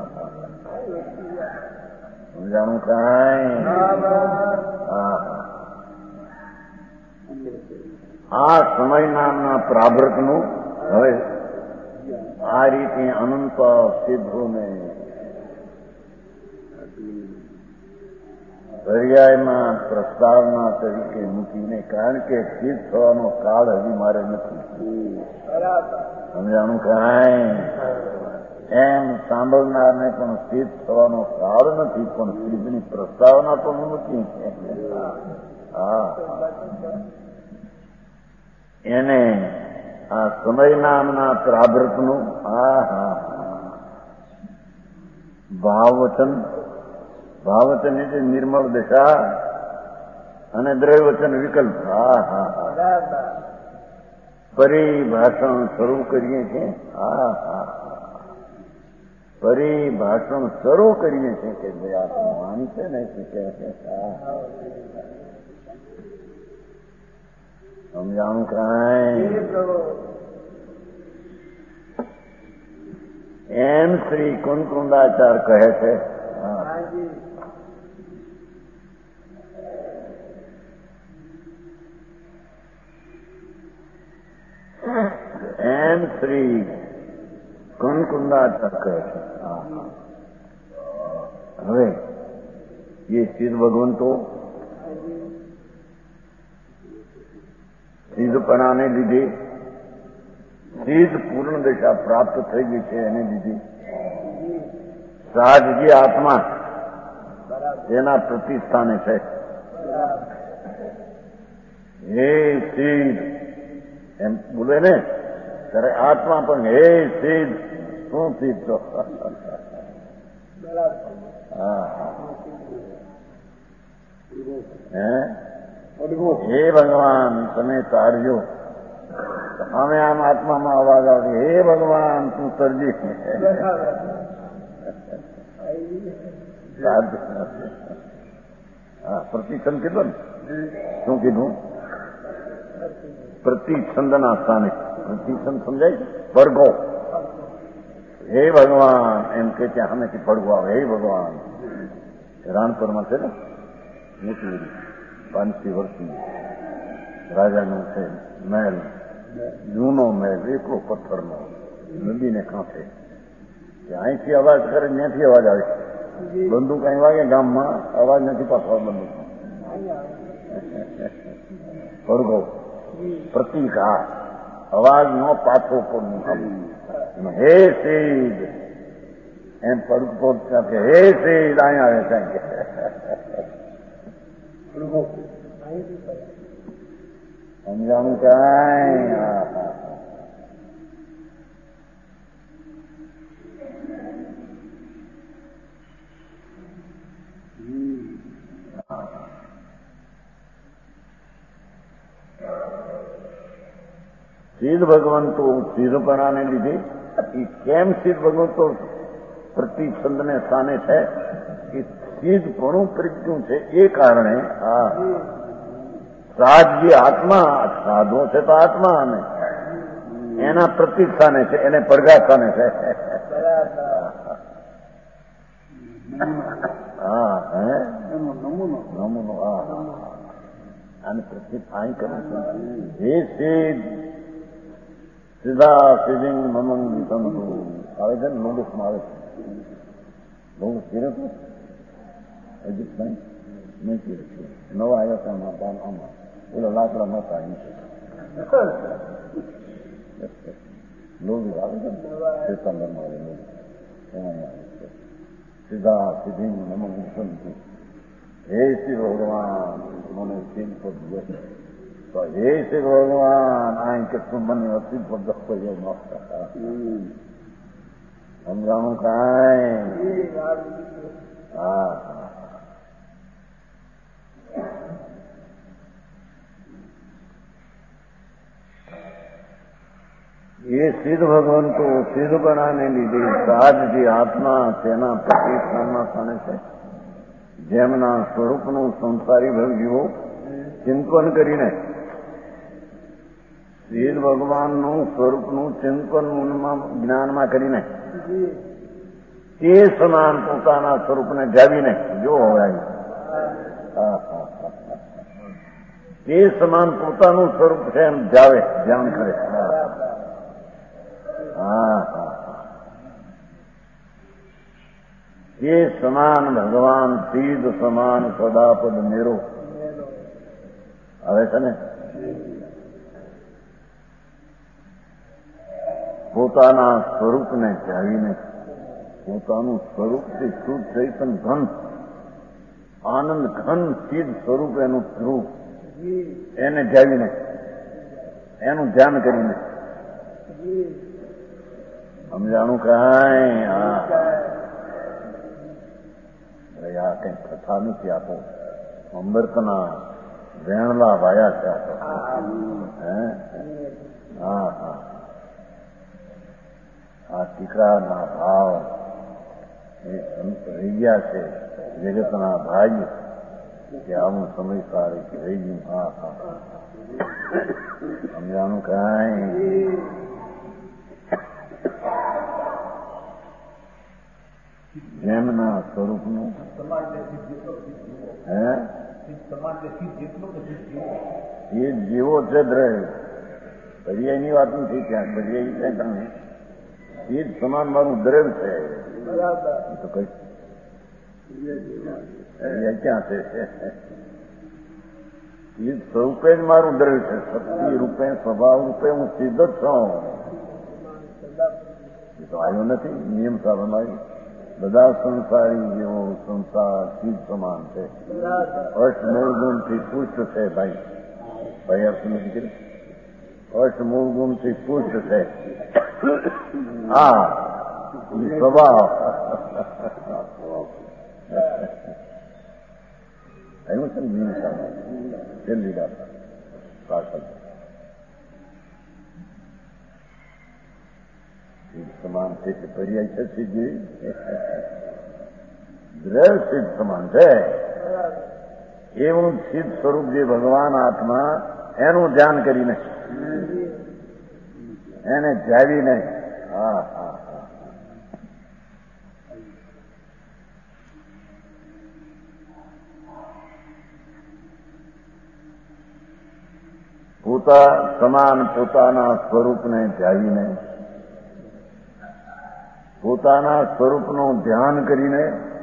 સમજાણું કાંઈ? આ સમય નામના પ્રાભૃતનું હવે આ રીતે અનંત સિદ્ધોને પર્યાયમાં પ્રસ્તાવના તરીકે મૂકીને, કારણ કે સિદ્ધ થવાનો કાળ હજી મારે નથી. સમજાણું કાંઈ? એમ સાંભળનારને પણ સિદ્ધ થવાનો કાળ નથી, પણ સિદ્ધની પ્રસ્તાવના તો મૂકી છે. હા એને આ સમય નામના પ્રાભૃતનું ભાવવચન, ભાવવચન એટલે નિર્મળ દશા અને દ્રવ્યવચન વિકલ્પ. પરિભાષણ શરૂ કરીએ છીએ. પરિભાષણ શરૂ કરીએ છીએ કે ભાઈ આ માનશે ને કે સમજાણું કાંઈ? એમ શ્રી કુંકુંદાચાર કહે છે. એમ શ્રી કુંકુંદાચાર કહે છે. હવે એ સિદ્ધ ભગવંતો સિદ્ધપણાને લીધે સિદ્ધ પૂર્ણ દશા પ્રાપ્ત થઈ ગઈ છે એને લીધે સહજ જે આત્મા તેના પ્રતિસ્થાને છે. હે સિદ્ધ એમ બોલે ને ત્યારે આત્મા પણ હે સિદ્ધ શું સિદ્ધ તો હે ભગવાન તમે તારજો. અમે આમ આત્મામાં અવાજ આવે હે ભગવાન તું તરજી. પ્રતિછંદ કીધું ને શું કીધું? પ્રતિછંદના સ્થાને પ્રતિછંદ સમજાય પડઘો. હે ભગવાન એમ કે ત્યાં સામેથી પડઘો આવે હે ભગવાન. રાણપુરમાં છે ને મોટી 500 વર્ષની રાજાનું છે મહેલ, જૂનો મહેલ એકલો પથ્થરનો નદીને કાંઠે. અહીંથી અવાજ કરે ત્યાંથી અવાજ આવે. બંદૂક અહીં વાગે ગામમાં અવાજ નથી પાછો બંદૂક. પડઘો પ્રતિક આ અવાજ નો પાછો પણ હે સિદ્ધ એમ પડઘો હે સિદ્ધ અહીંયા આવે છે. સમજાણું કાંઈ સિદ્ધ ભગવંતો સિદ્ધપણાને લીધે એ કેમ સિદ્ધ ભગવંતો પ્રતિછંદને સ્થાને છે એ સિદ્ધપણું પ્રજ્ઞું છે. એ કારણે સાધ જે આત્મા સાધો છે તો આત્મા અને એના પ્રતિસ્થાને છે એને પડઘા સ્થાને છે. નમૂનો આને પ્રતિસ્થાન કરે છે. હે સિદ્ધ સીધા સિદ્ધિંગ મમંગ સંતુ આવે છે ને નોટિસમાં આવે છે. બહુ સિરત અજીતભાઈ નહીં પીરે નવા આવ્યા હતા આમાં પેલો લાકડા નતા લોહી આવે છે સિતંબરમાં આવે એમાં આવે છે. સીધા સિદ્ધિંગ મમંગ સંતુ હે શ્રી ભગવાન મને સિદ્ધ પદ તો હે શ્રી ભગવાન આ કે તું મને અસિદ્ધ પદ સમજાણું કાંઈ એ સિદ્ધ ભગવંતો સિદ્ધપણાને લીધે સહજ જે આત્મા તેના પ્રતિષ્ઠાનમાં સ્થાને છે. જેમના સ્વરૂપનું સંસારી ભજીવો ચિંતન કરીને સિદ્ધ ભગવાનનું સ્વરૂપનું ચિંતન જ્ઞાનમાં કરીને તે સમાન પોતાના સ્વરૂપને જાવીને જો હોય તે સમાન પોતાનું સ્વરૂપ છે એમ જાવે ધ્યાન કરે. તે સમાન ભગવાન સિદ્ધ સમાન સદાપદ મેરો આવે છે ને પોતાના સ્વરૂપને જાવીને પોતાનું સ્વરૂપથી શુદ્ધ ચૈતન ઘન આનંદ ઘન સિદ્ધ સ્વરૂપ એનું ધ્રુવ એને જાવીને એનું ધ્યાન કરીને સમજાણું કાંઈ આ કંઈ કથા નથી. આપો અમૃતના વેણલા વાયા છે આ ટીકરાના ભાવ એ રહી ગયા છે જગતના ભાઈ કે આવું સમય સારી રહી ગયું. સમજાણું કાંઈ જેમના સ્વરૂપનું એ જીવો છે દ્રવ્ય પર્યાયની વાત નથી. ત્યાં પર્યાય છે તમે એ જ સમાન મારું દ્રવ્ય છે તો કઈ પર્યાય ક્યાં છે? એ સ્વરૂપે જ મારું દ્રવ્ય છે. શક્તિ રૂપે, સ્વભાવ રૂપે હું સિદ્ધ જ છું. એ તો આવ્યો નથી નિયમ સાધનાય. બધા સંસારી જેવો સંસાર સિદ્ધ સમાન છે. અષ્ટ મૂળ ગુણથી પુષ્ટ છે. ભાઈ અર્થ નથી કર્યું. અષ્ટ મૂળ ગુણથી પુષ્ટ છે. હા સ્વભાવ આવ્યું છે ને નિયમ સાધના છેલ્લી વાત પાછળ સમાન છે કે પર્યાય છે સિદ્ધિ દ્રવ્ય સિદ્ધ સમાન છે. એવું સિદ્ધ સ્વરૂપ જે ભગવાન આત્મા એનું ધ્યાન કરીને એને જાવીને હા હા પોતા સમાન પોતાના સ્વરૂપને જાવીને પોતાના સ્વરૂપનું ધ્યાન કરીને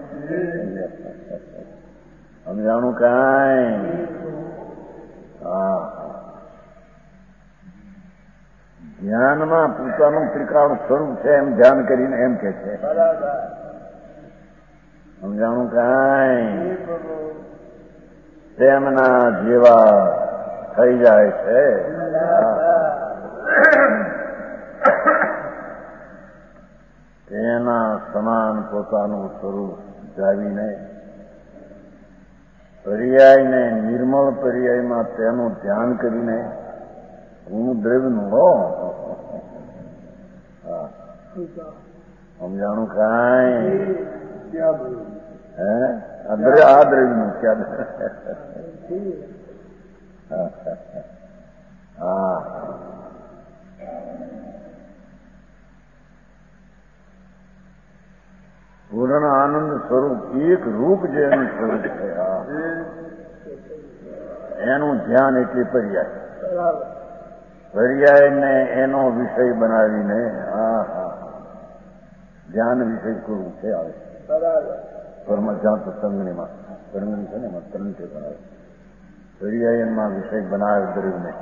સમજાણું કાંઈ ધ્યાનમાં પોતાનું ત્રિકાળ સ્વરૂપ છે એમ ધ્યાન કરીને એમ કે છે. સમજાણું કાંઈ તેમના જેવા થઈ જાય છે. તેના સમાન પોતાનું સ્વરૂપ જાવીને પર્યાયને નિર્મળ પર્યાયમાં તેનું ધ્યાન કરીને હું દ્રવ્યનું હો સમજાણું કાંઈ હે આ દ્રવ્યનું ક્યાં હા પૂર્ણ આનંદ સ્વરૂપ એક રૂપ જે એનું સ્વરૂપ છે એનું ધ્યાન એટલે પર્યાયને એનો વિષય બનાવીને ધ્યાન વિષય કરવું છે આવે પરમ જ્યાં તો સંગણીમાં સંગણી છે ને એમાં ત્રણ છે બનાવે પર્યાયનમાં વિષય બનાવે ગરીબને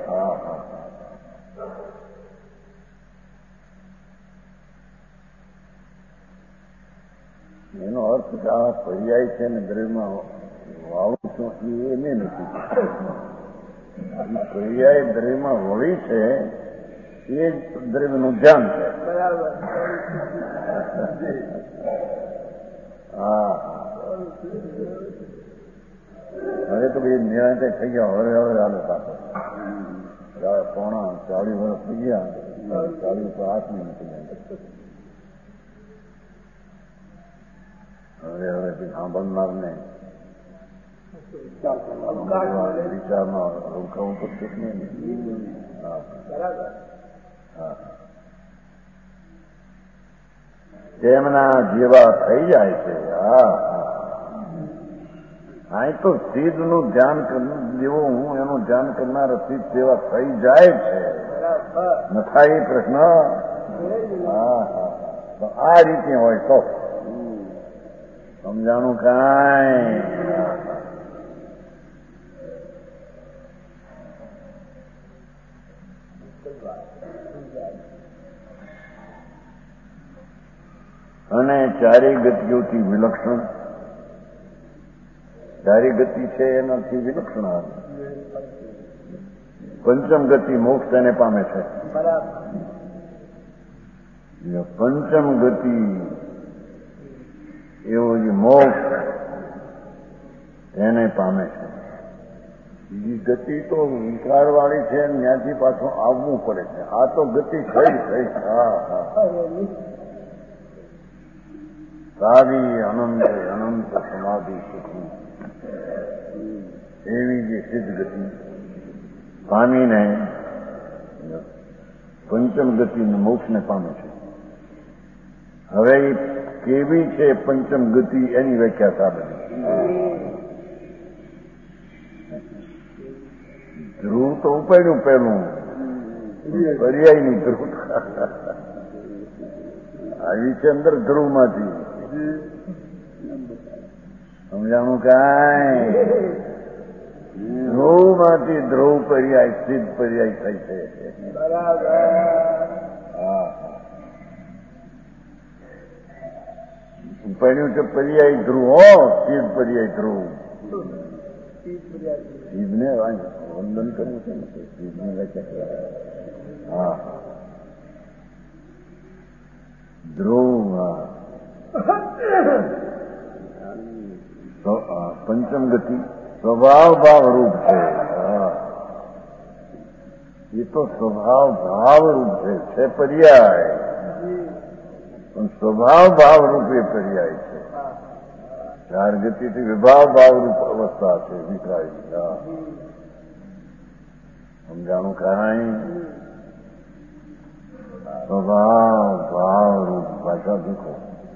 એનો અર્થ કે આ પર્યાય છે ને દ્રવ્યમાં વાવું છું એને નથી. પર્યાય દ્રવ્યમાં વળી છે એ જ દ્રવ્યનું ધ્યાન છે. હા હવે તો ભાઈ નિરાંતે થઈ ગયા. હવે હાલે પાછો 40 વર્ષ થઈ ગયા. 40 ઉપર 8 મહિના થઈ ગયા. હવે સાંભળનારને વિચારમાં રોકાવું પડશે જ નહીં. તેમના જેવા થઈ જાય છે. અહીં તો સિદ્ધનું ધ્યાન જેવો હું એનું ધ્યાન કરનાર સિદ્ધ જેવા થઈ જાય છે. ન થાય એ પ્રશ્ન. આ રીતે હોય તો સમજાણું કાંઈ અને ચારેય ગતિઓથી વિલક્ષણ. ચારેય ગતિ છે એનાથી વિલક્ષણ પંચમ ગતિ મોક્ષ તેને પામે છે. પંચમ ગતિ એવો જે મોક્ષ એને પામે છે. બીજી ગતિ તો વિકારવાળી છે ત્યાંથી પાછું આવવું પડે છે. આ તો ગતિ થઈ સારી અનંત સમાધિ સુખની એવી જે સિદ્ધ ગતિ પામીને પંચમ ગતિને મોક્ષને પામે છે. હવે કેવી છે પંચમ ગતિ એની વ્યાખ્યા સાબની. ધ્રુવ તો ઉપાડ્યું પહેલું પર્યાયની ધ્રુવ આવી છે અંદર ધ્રુવમાંથી. સમજાણું કાંઈ ધ્રુવમાંથી ધ્રુવ પર્યાય સિદ્ધ પર્યાય થાય છે. બરાબર. હા પહેલું છે પર્યાય ધ્રુવ હો, સિદ્ધ પર્યાય ધ્રુવ. સિદ્ધને વંદન કરવું છે ને સિદ્ધને વ્યાખ્યા. હા ધ્રુવ. પંચમ ગતિ સ્વભાવ ભાવ રૂપ છે. એ તો સ્વભાવ ભાવ રૂપ છે પર્યાય, પણ સ્વભાવ ભાવ રૂપે પર્યાય છે. ચાર ગતિથી વિભાવ ભાવ રૂપ અવસ્થા છે વિતરાય. સમજાણું કાંઈ? સ્વભાવ ભાવ રૂપ ભાષા શીખો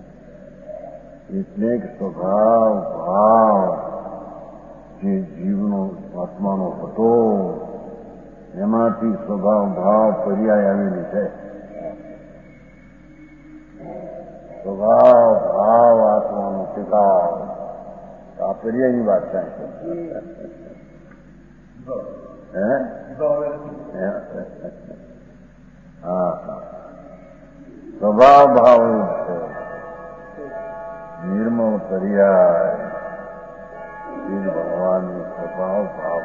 એટલે સ્વભાવ ભાવ જે જીવનો આત્માનો હતો એમાંથી સ્વભાવ ભાવ પર્યાય આવેલી છે. સ્વભાવ ભાવ આત્માનો પિતા આ પર્યાયની વાત થાય છે. હા સ્વભાવ ભાવ છે નિર્મળ પર્યાય ભગવાનનો સ્વભાવ ભાવ.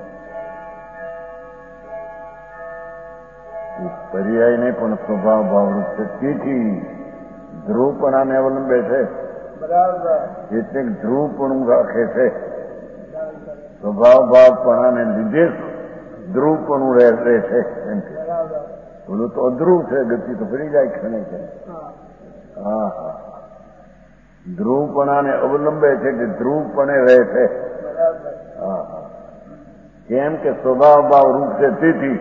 પર્યાય નહીં પણ સ્વભાવ ભાવરૂપ છે. તેથી ધ્રુવપણાને અવલંબે છે એટલે ધ્રુવપણું રાખે છે. સ્વભાવ ભાવપણાને લીધે ધ્રુવપણું રહે છે. એમ કે બોલું તો અધ્રુવ છે, ગતિ તો ફરી જાય ક્ષણે છે. હા હા ધ્રુવપણાને અવલંબે છે કે ધ્રુવપણે રહે છે. હા હા કેમ કે સ્વભાવ ભાવ રૂપ છે તેથી.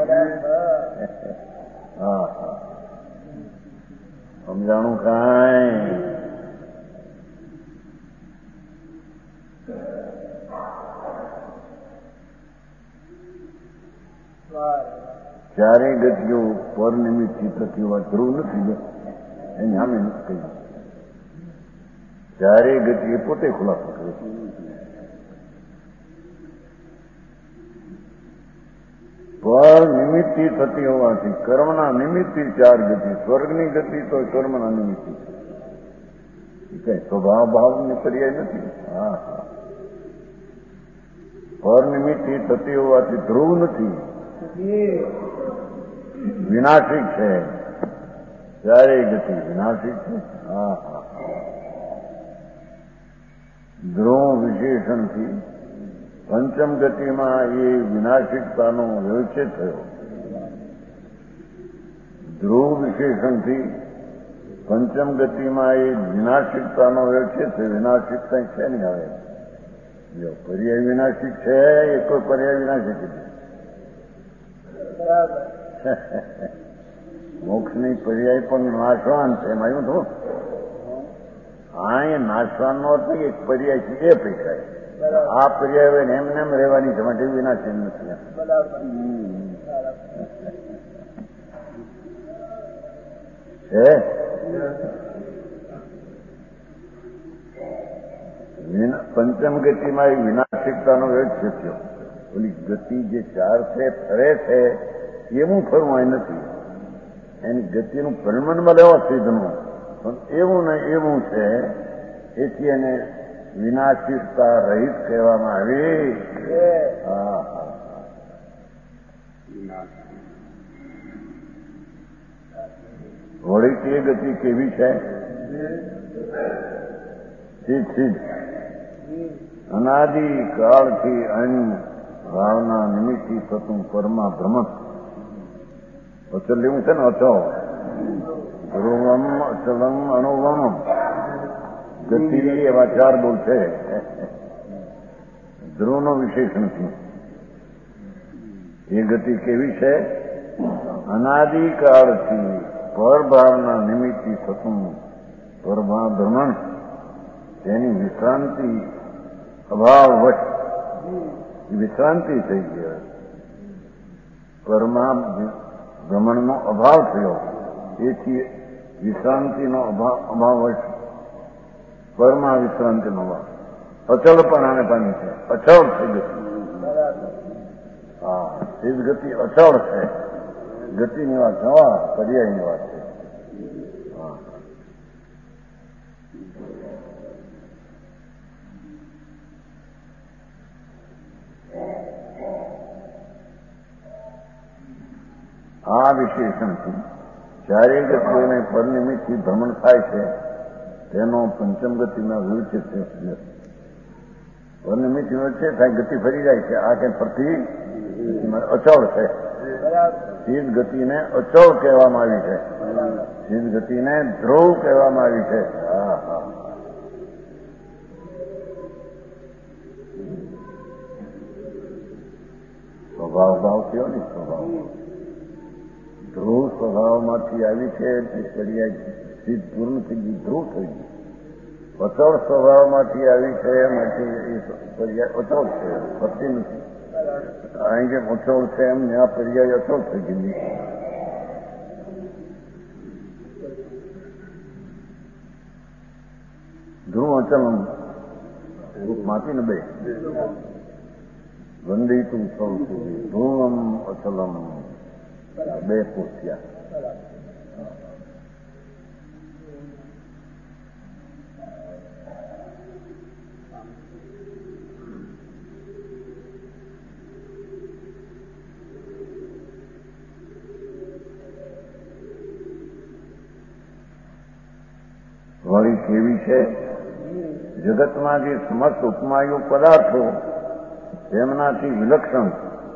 હા હા સમજાણું કાંઈ? ચારેય ગતિઓ પર નિમિત્તથી થતી હોવા ધ્રુવ નથી, એની સામે નથી કહ્યું. ચારેય ગતિ એ પોતે ખુલાસો કરે છે. પર નિમિત્તથી થતી હોવાથી કર્મના નિમિત્તથી ચાર ગતિ, સ્વર્ગની ગતિ તો કર્મના નિમિત્તથી છે. કઈ સ્વભાવ ભાવની પર્યાય નથી. હા હા પર નિમિત્તથી થતી હોવાથી ધ્રુવ નથી, વિનાશિક છે. ચારેય ગતિ વિનાશિક છે. હા હા ધ્રુવ વિશેષણથી પંચમ ગતિમાં એ વિનાશિકતાનો વ્યવચ્છેદ થયો. ધ્રુવ વિશેષણથી પંચમ ગતિમાં એ વિનાશિકતાનો વ્યવચ્છેદ થયો. વિનાશિકતા છે નહીં હવે જો પર્યાય વિનાશિક છે એ કોઈ પર્યાય વિનાશિક મોક્ષની પર્યાય પણ નાશવાન છે. એમાં એવું થયું હા એ નાશવાનનો અર્થ એક પર્યાય છે એ પૈસા આ પર્યાય હોય ને એમને એમ રહેવાની છે માટે વિનાશી નથી. પંચમ ગતિમાં એ વિનાશિકતાનો વ્યવચ્છેદ થયો. ઓલી ગતિ જે ચાર છે ફરે છે એવું ફરવું એ નથી. એની ગતિનું પરિમાણ મળે સિદ્ધનું પણ એવું ને એવું છે. એથી એને વિનાશિકતા રહિત કહેવામાં આવી. હા હા વળી તે ગતિ કેવી છે? અનાદિ કાળથી અન્ન ભાવના નિમિત્તથી થતું પરમા ભ્રમણ. અચલ લેવું છે ને અચો ધ્રુવમ અચલમ અનુવમ ગતિ એવા ચાર બોલ છે. ધ્રુવનો વિશેષણ છે. એ ગતિ કેવી છે? અનાદિકાળથી પરભાવના નિમિત્તથી થતું પરમા ભ્રમણ તેની વિશ્રાંતિ અભાવવશ વિશ્રાંતિ થઈ ગઈ. પરમા ભ્રમણનો અભાવ થયો એથી વિશ્રાંતિનો અભાવવશ પરમા વિશ્રાંતિનો અભાવ અચળ પણ આને પામી છે. અચળ થઈ ગયું. હા, સ્થિર ગતિ અચળ છે. ગતિની વાત નવા પર્યાયની વાત છે. હા, આ વિશેષણથી ચારે ગતિઓને પરનિમિત્તથી ભ્રમણ થાય છે તેનો પંચમ ગતિમાં વિરુદ્ધ છે. પરનિમિત્ત છે થાય ગતિ ફરી જાય છે. આ કઈ ફરતી અચળ છે. સ્થિર ગતિને અચળ કહેવામાં આવી છે. સ્થિર ગતિને ધ્રુવ કહેવામાં આવી છે. હા હા, સ્વભાવ ભાવ કયો નહીં. સ્વભાવ ધ્રુવ સ્વભાવમાંથી આવી છે તે પર્યાય સ્થિર પૂર્ણ થઈ ગઈ, ધ્રુવ થઈ ગઈ. અચળ સ્વભાવમાંથી આવી છે એમાંથી એ પર્યાય અચળ છે, ફરતી નથી. અહીં જેમ અચળ છે એમ આ પર્યાય અચળ થઈ ગઈ. ધ્રુવ અચલમ રૂપમાંથી ને બે વંદિતું સૌ સુધી ધ્રુવમ અચલમ બે પૂછ્યા. વળી કેવી છે? જગતમાં જે સમસ્ત ઉપમાયુ પદાર્થો તેમનાથી વિલક્ષણ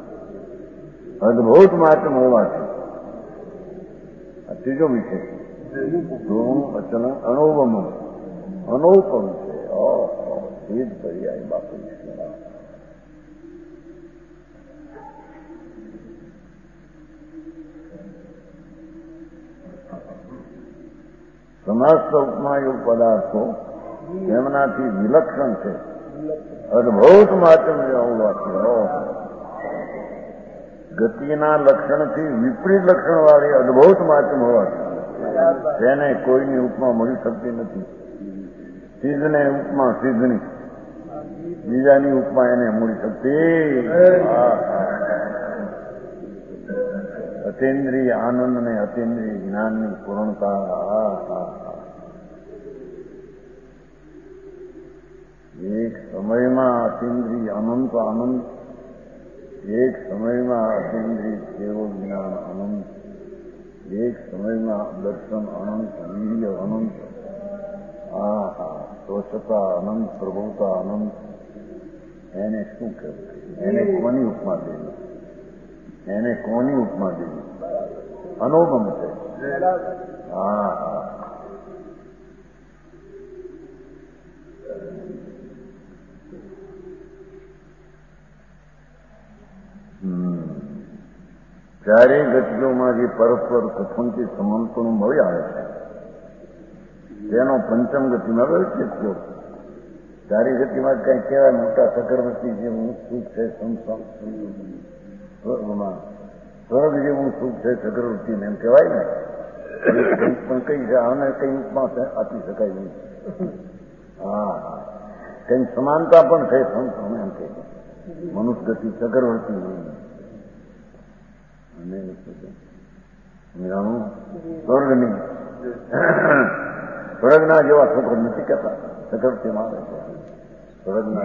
અદભુત માત્મ હોવાથી આ ત્રીજો વિષય ધ્રુવમ અચલમ અનુપમ અનુપમ છે. એ જ પર્યાય બાપુ સમસ્ત ઉપમાયુ પદાર્થો તેમનાથી વિલક્ષણ છે, અદભુત માત્મ હોવાથી ગતિના લક્ષણથી વિપરીત લક્ષણ વાળી અદભુત માત્મ હોવાથી તેને કોઈની ઉપમા મળી શકતી નથી. સિદ્ધને ઉપમા સિદ્ધની, બીજાની ઉપમા એને મળી શકતી. અતિન્દ્રિય આનંદ ને અતિન્દ્રિય જ્ઞાનની પૂર્ણતા. એક સમયમાં અતિન્દ્રિય અનંત આનંદ, એક સમયમાં અતિન્દ્રિય કેવળ જ્ઞાન અનંત, એક સમયમાં દર્શન અનંત, વીર્ય અનંત, સ્વચ્છતા અનંત, પ્રભુતા અનંત. એને શું કહેવું? એને કોની ઉપમા દેવી? એને કોની ઉપમા દેવી? અનુપમ છે. ચારેય ગતિઓમાં જે પરસ્પર કથનથી સમાનપણું મળી આવે છે તેનો પંચમ ગતિમાં વ્યવસ્થિત થયો. ચારેય ગતિમાં કઈ કહેવાય મોટા ચક્રવર્તી જેવું સુખ છે, સ્વર્ગ જેવું સુખ છે ચક્રવર્તીને એમ કહેવાય ને. કંઈક પણ કઈ છે આને કઈ ઉપમા આપી શકાય નહીં. કઈ સમાનતા પણ છે સંતોને એમ કહે મનુષ્ય ગતિ ચક્રવર્તી નહીં. સ્વર્ગની સ્વર્ગના જેવા છોકરો નથી કહેતા ચક્રવર્તીમાં આવે છે. સ્વર્ગના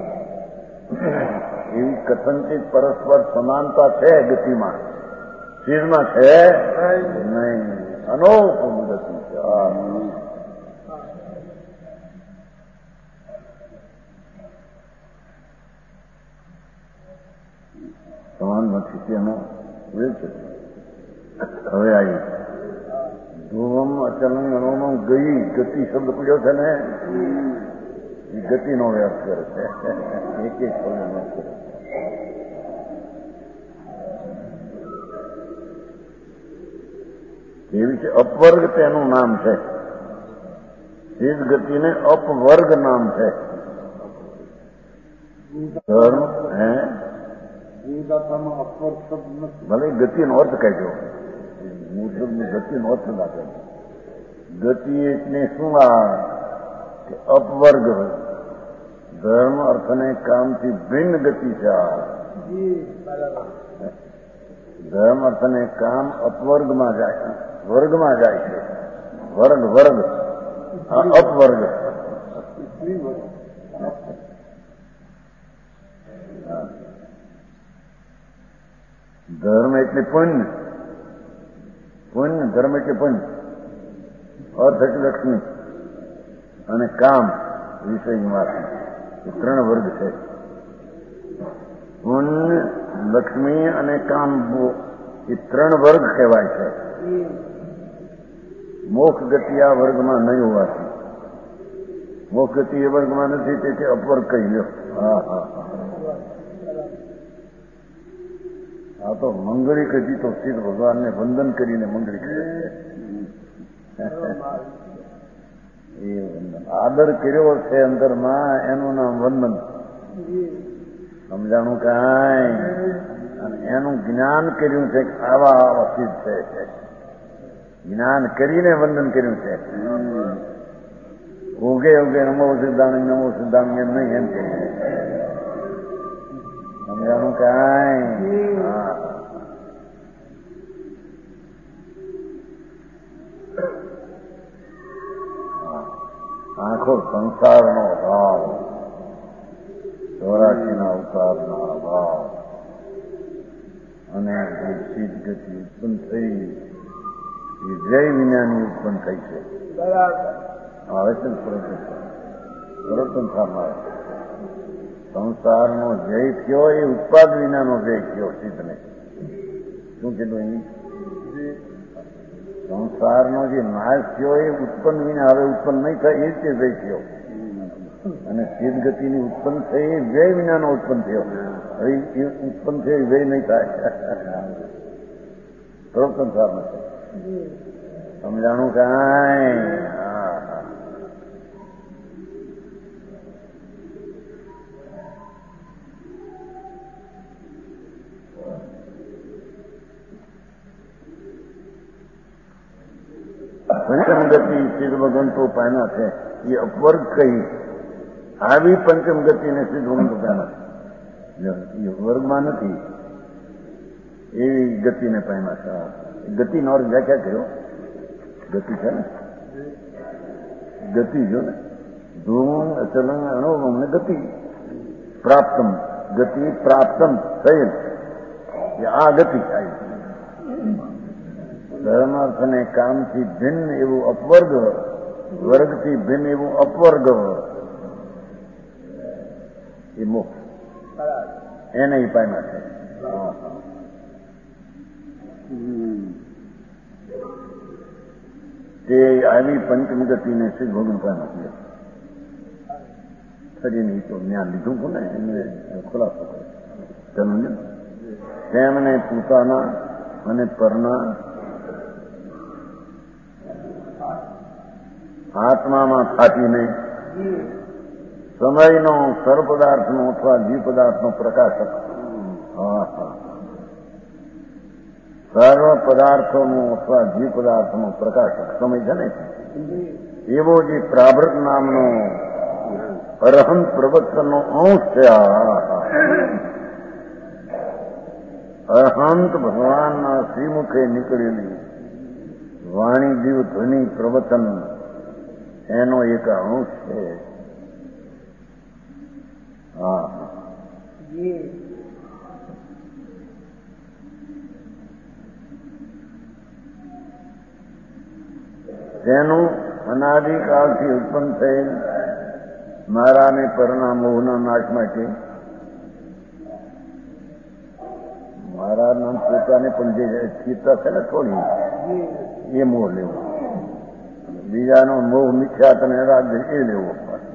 એવી કથનથી પરસ્પર સમાનતા છે ગતિમાં, ચીજમાં છે નહીં. અનોપમ ગતિ છે. સમાન નથી તેનો હવે આવી ધ્રુવમ અચલમ અનુપમ ગઈ ગતિ શબ્દ પડ્યો છે ને એ ગતિનો વ્યાસ કરે છે. એક એક શબ્દ કરે એવી છે. અપવર્ગ તેનું નામ છે. સિદ્ધ ગતિને અપવર્ગ નામ છે. ધર્મ ભલે ગતિનો અર્થ કહેજો, મૂળ શબ્દ ગતિનો અર્થ લાગે. ગતિ એટલે શું? કે અપવર્ગ ધર્મ અર્થને કામથી ભિન્ન ગતિ છે. ધર્મ અર્થ અને કામ અપવર્ગમાં જાય, વર્ગમાં જાય છે. વર્ગ વર્ગ અપવર્ગ. ધર્મ એટલે પુણ્ય, પુણ્ય ધર્મ એટલે પુણ્ય, અર્થ એટલે લક્ષ્મી અને કામ વિષયની વાત. એ ત્રણ વર્ગ છે. પુણ્ય, લક્ષ્મી અને કામ એ ત્રણ વર્ગ કહેવાય છે. મોક્ષ ગતિ આ વર્ગમાં નહીં હોવાથી, મોક્ષ ગતિ એ વર્ગમાં નથી, તેથી અપવર્ગ કહી લ્યો. હા હા હા, આ તો મંગળી કદી તો સ્થિત ભગવાનને વંદન કરીને મંગળી કહે છે. એ વંદન આદર કર્યો છે અંદરમાં, એનું નામ વંદન. સમજાણું કાંઈ? અને એનું જ્ઞાન કર્યું છે કે આવા આવા સ્થિત છે. જ્ઞાન કરીને વંદન કર્યું છે. ઉગે ઉગે નમો સિદ્ધાંત એમ નહીં, એમ કે સમજાણું કાંઈ? આખો સંસારનો ભાવ, 84ના અવતારના ભાવ અને જે સિદ્ધ ગતિ ઉત્પન્ન થઈ એ જય વિનાની ઉત્પન્ન થઈ છે. આવે છે પુરુષોત્તમ સામાય સંસારનો જય થયો એ ઉત્પાદ વિનાનો જય થયો સિદ્ધને. શું કીધું એની? સંસારનો જે નાશ થયો એ ઉત્પન્ન વિના હવે ઉત્પન્ન નહીં થાય એ રીતે જય થયો. અને સિદ્ધ ગતિની ઉત્પન્ન થઈ એ વ્યય વિનાનો ઉત્પન્ન થયો. હવે એ ઉત્પન્ન થયો એ વ્યય નહીં થાય. પુરુષોત્તમ સારમાં છે. સમજાણું કાંઈ? પંચમગતિ સિદ્ધ ભગવંતો પામ્યા છે એ અપવર્ગ કહી. આવી પંચમ ગતિને સિદ્ધ ભગવંતો પામ્યા છે, એ વર્ગમાં નથી, એવી ગતિને પામ્યા છે. ગતિનો અર્થ વ્યાખ્યા કર્યો. ગતિ છે ને, ગતિ જો ને, ધૂમ અચલન અણુભમ ને ગતિ પ્રાપ્તમ, ગતિ પ્રાપ્તમ થયેલ, આ ગતિ થાય. ધર્માર્થ અને કામથી ભિન્ન એવું અપવર્ગ, વર્ગથી ભિન્ન એવું અપવર્ગ એ મોક્ષ, એને પામ્યા છે. તે આવી પંચમ ગતિને સિદ્ધ ભગવાન પામ્યા છે. ફરી નહીં તો જ્ઞાન લીધું કોને એને ખુલાસો કરે. તેમને પોતાના અને પરના આત્મામાં થાકીને સમયનો સર્વ પદાર્થનો અથવા જીવ પદાર્થનો પ્રકાશક, સર્વ પદાર્થોનો અથવા જીવ પદાર્થનો પ્રકાશક સમય છે ને, એવો જે પ્રાભૃત નામનો અરહંત પ્રવચનનો અંશ છે. અરહંત ભગવાનના શ્રીમુખે નીકળેલી વાણી જીવ ધ્વનિ પ્રવચન એનો એક અંશ છે. તેનું અનાદિકાળથી ઉત્પન્ન થયેલ મારા ને પરના મોહના નાશ માટે મારા નામ પોતાને પણ જે ચિત્તા છે ને થોડી એ મોહ લેવો, બીજાનો મોહ મિથ્યા તને રાજ્ય એ લેવો.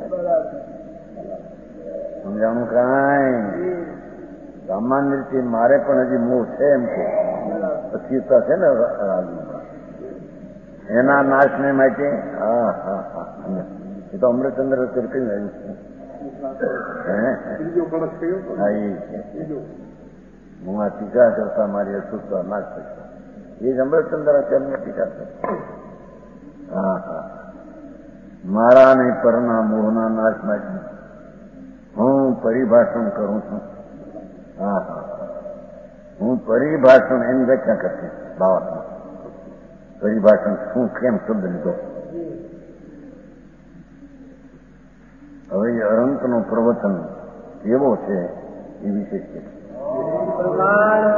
સમજાણું કાંઈ? સામાન્ય રીતે મારે પણ હજી મોહ છે એમ કે ચિત્તા છે ને રાજમાં, એના નાશને માટે એ તો અમૃતચંદ્ર કહ્યું આવ્યું છે. હા, એ છે. હું આ ટીકા કરતા મારી અશુદ્ધતા નાશ થશે, એ જ અમૃતચંદ્રાચાર્યને ટીકા કરશે. મારા ને પરના મોહના નાશ માટે હું પરિભાષણ કરું છું. હા હા, હું પરિભાષણ એની વ્યાખ્યા કરતી બાબતમાં. પરિભાષણ શું કેમ શબ્દ લીધો? હવે એ અનંતનું પ્રવચન કેવો છે એ વિશે છે. પ્રમાણ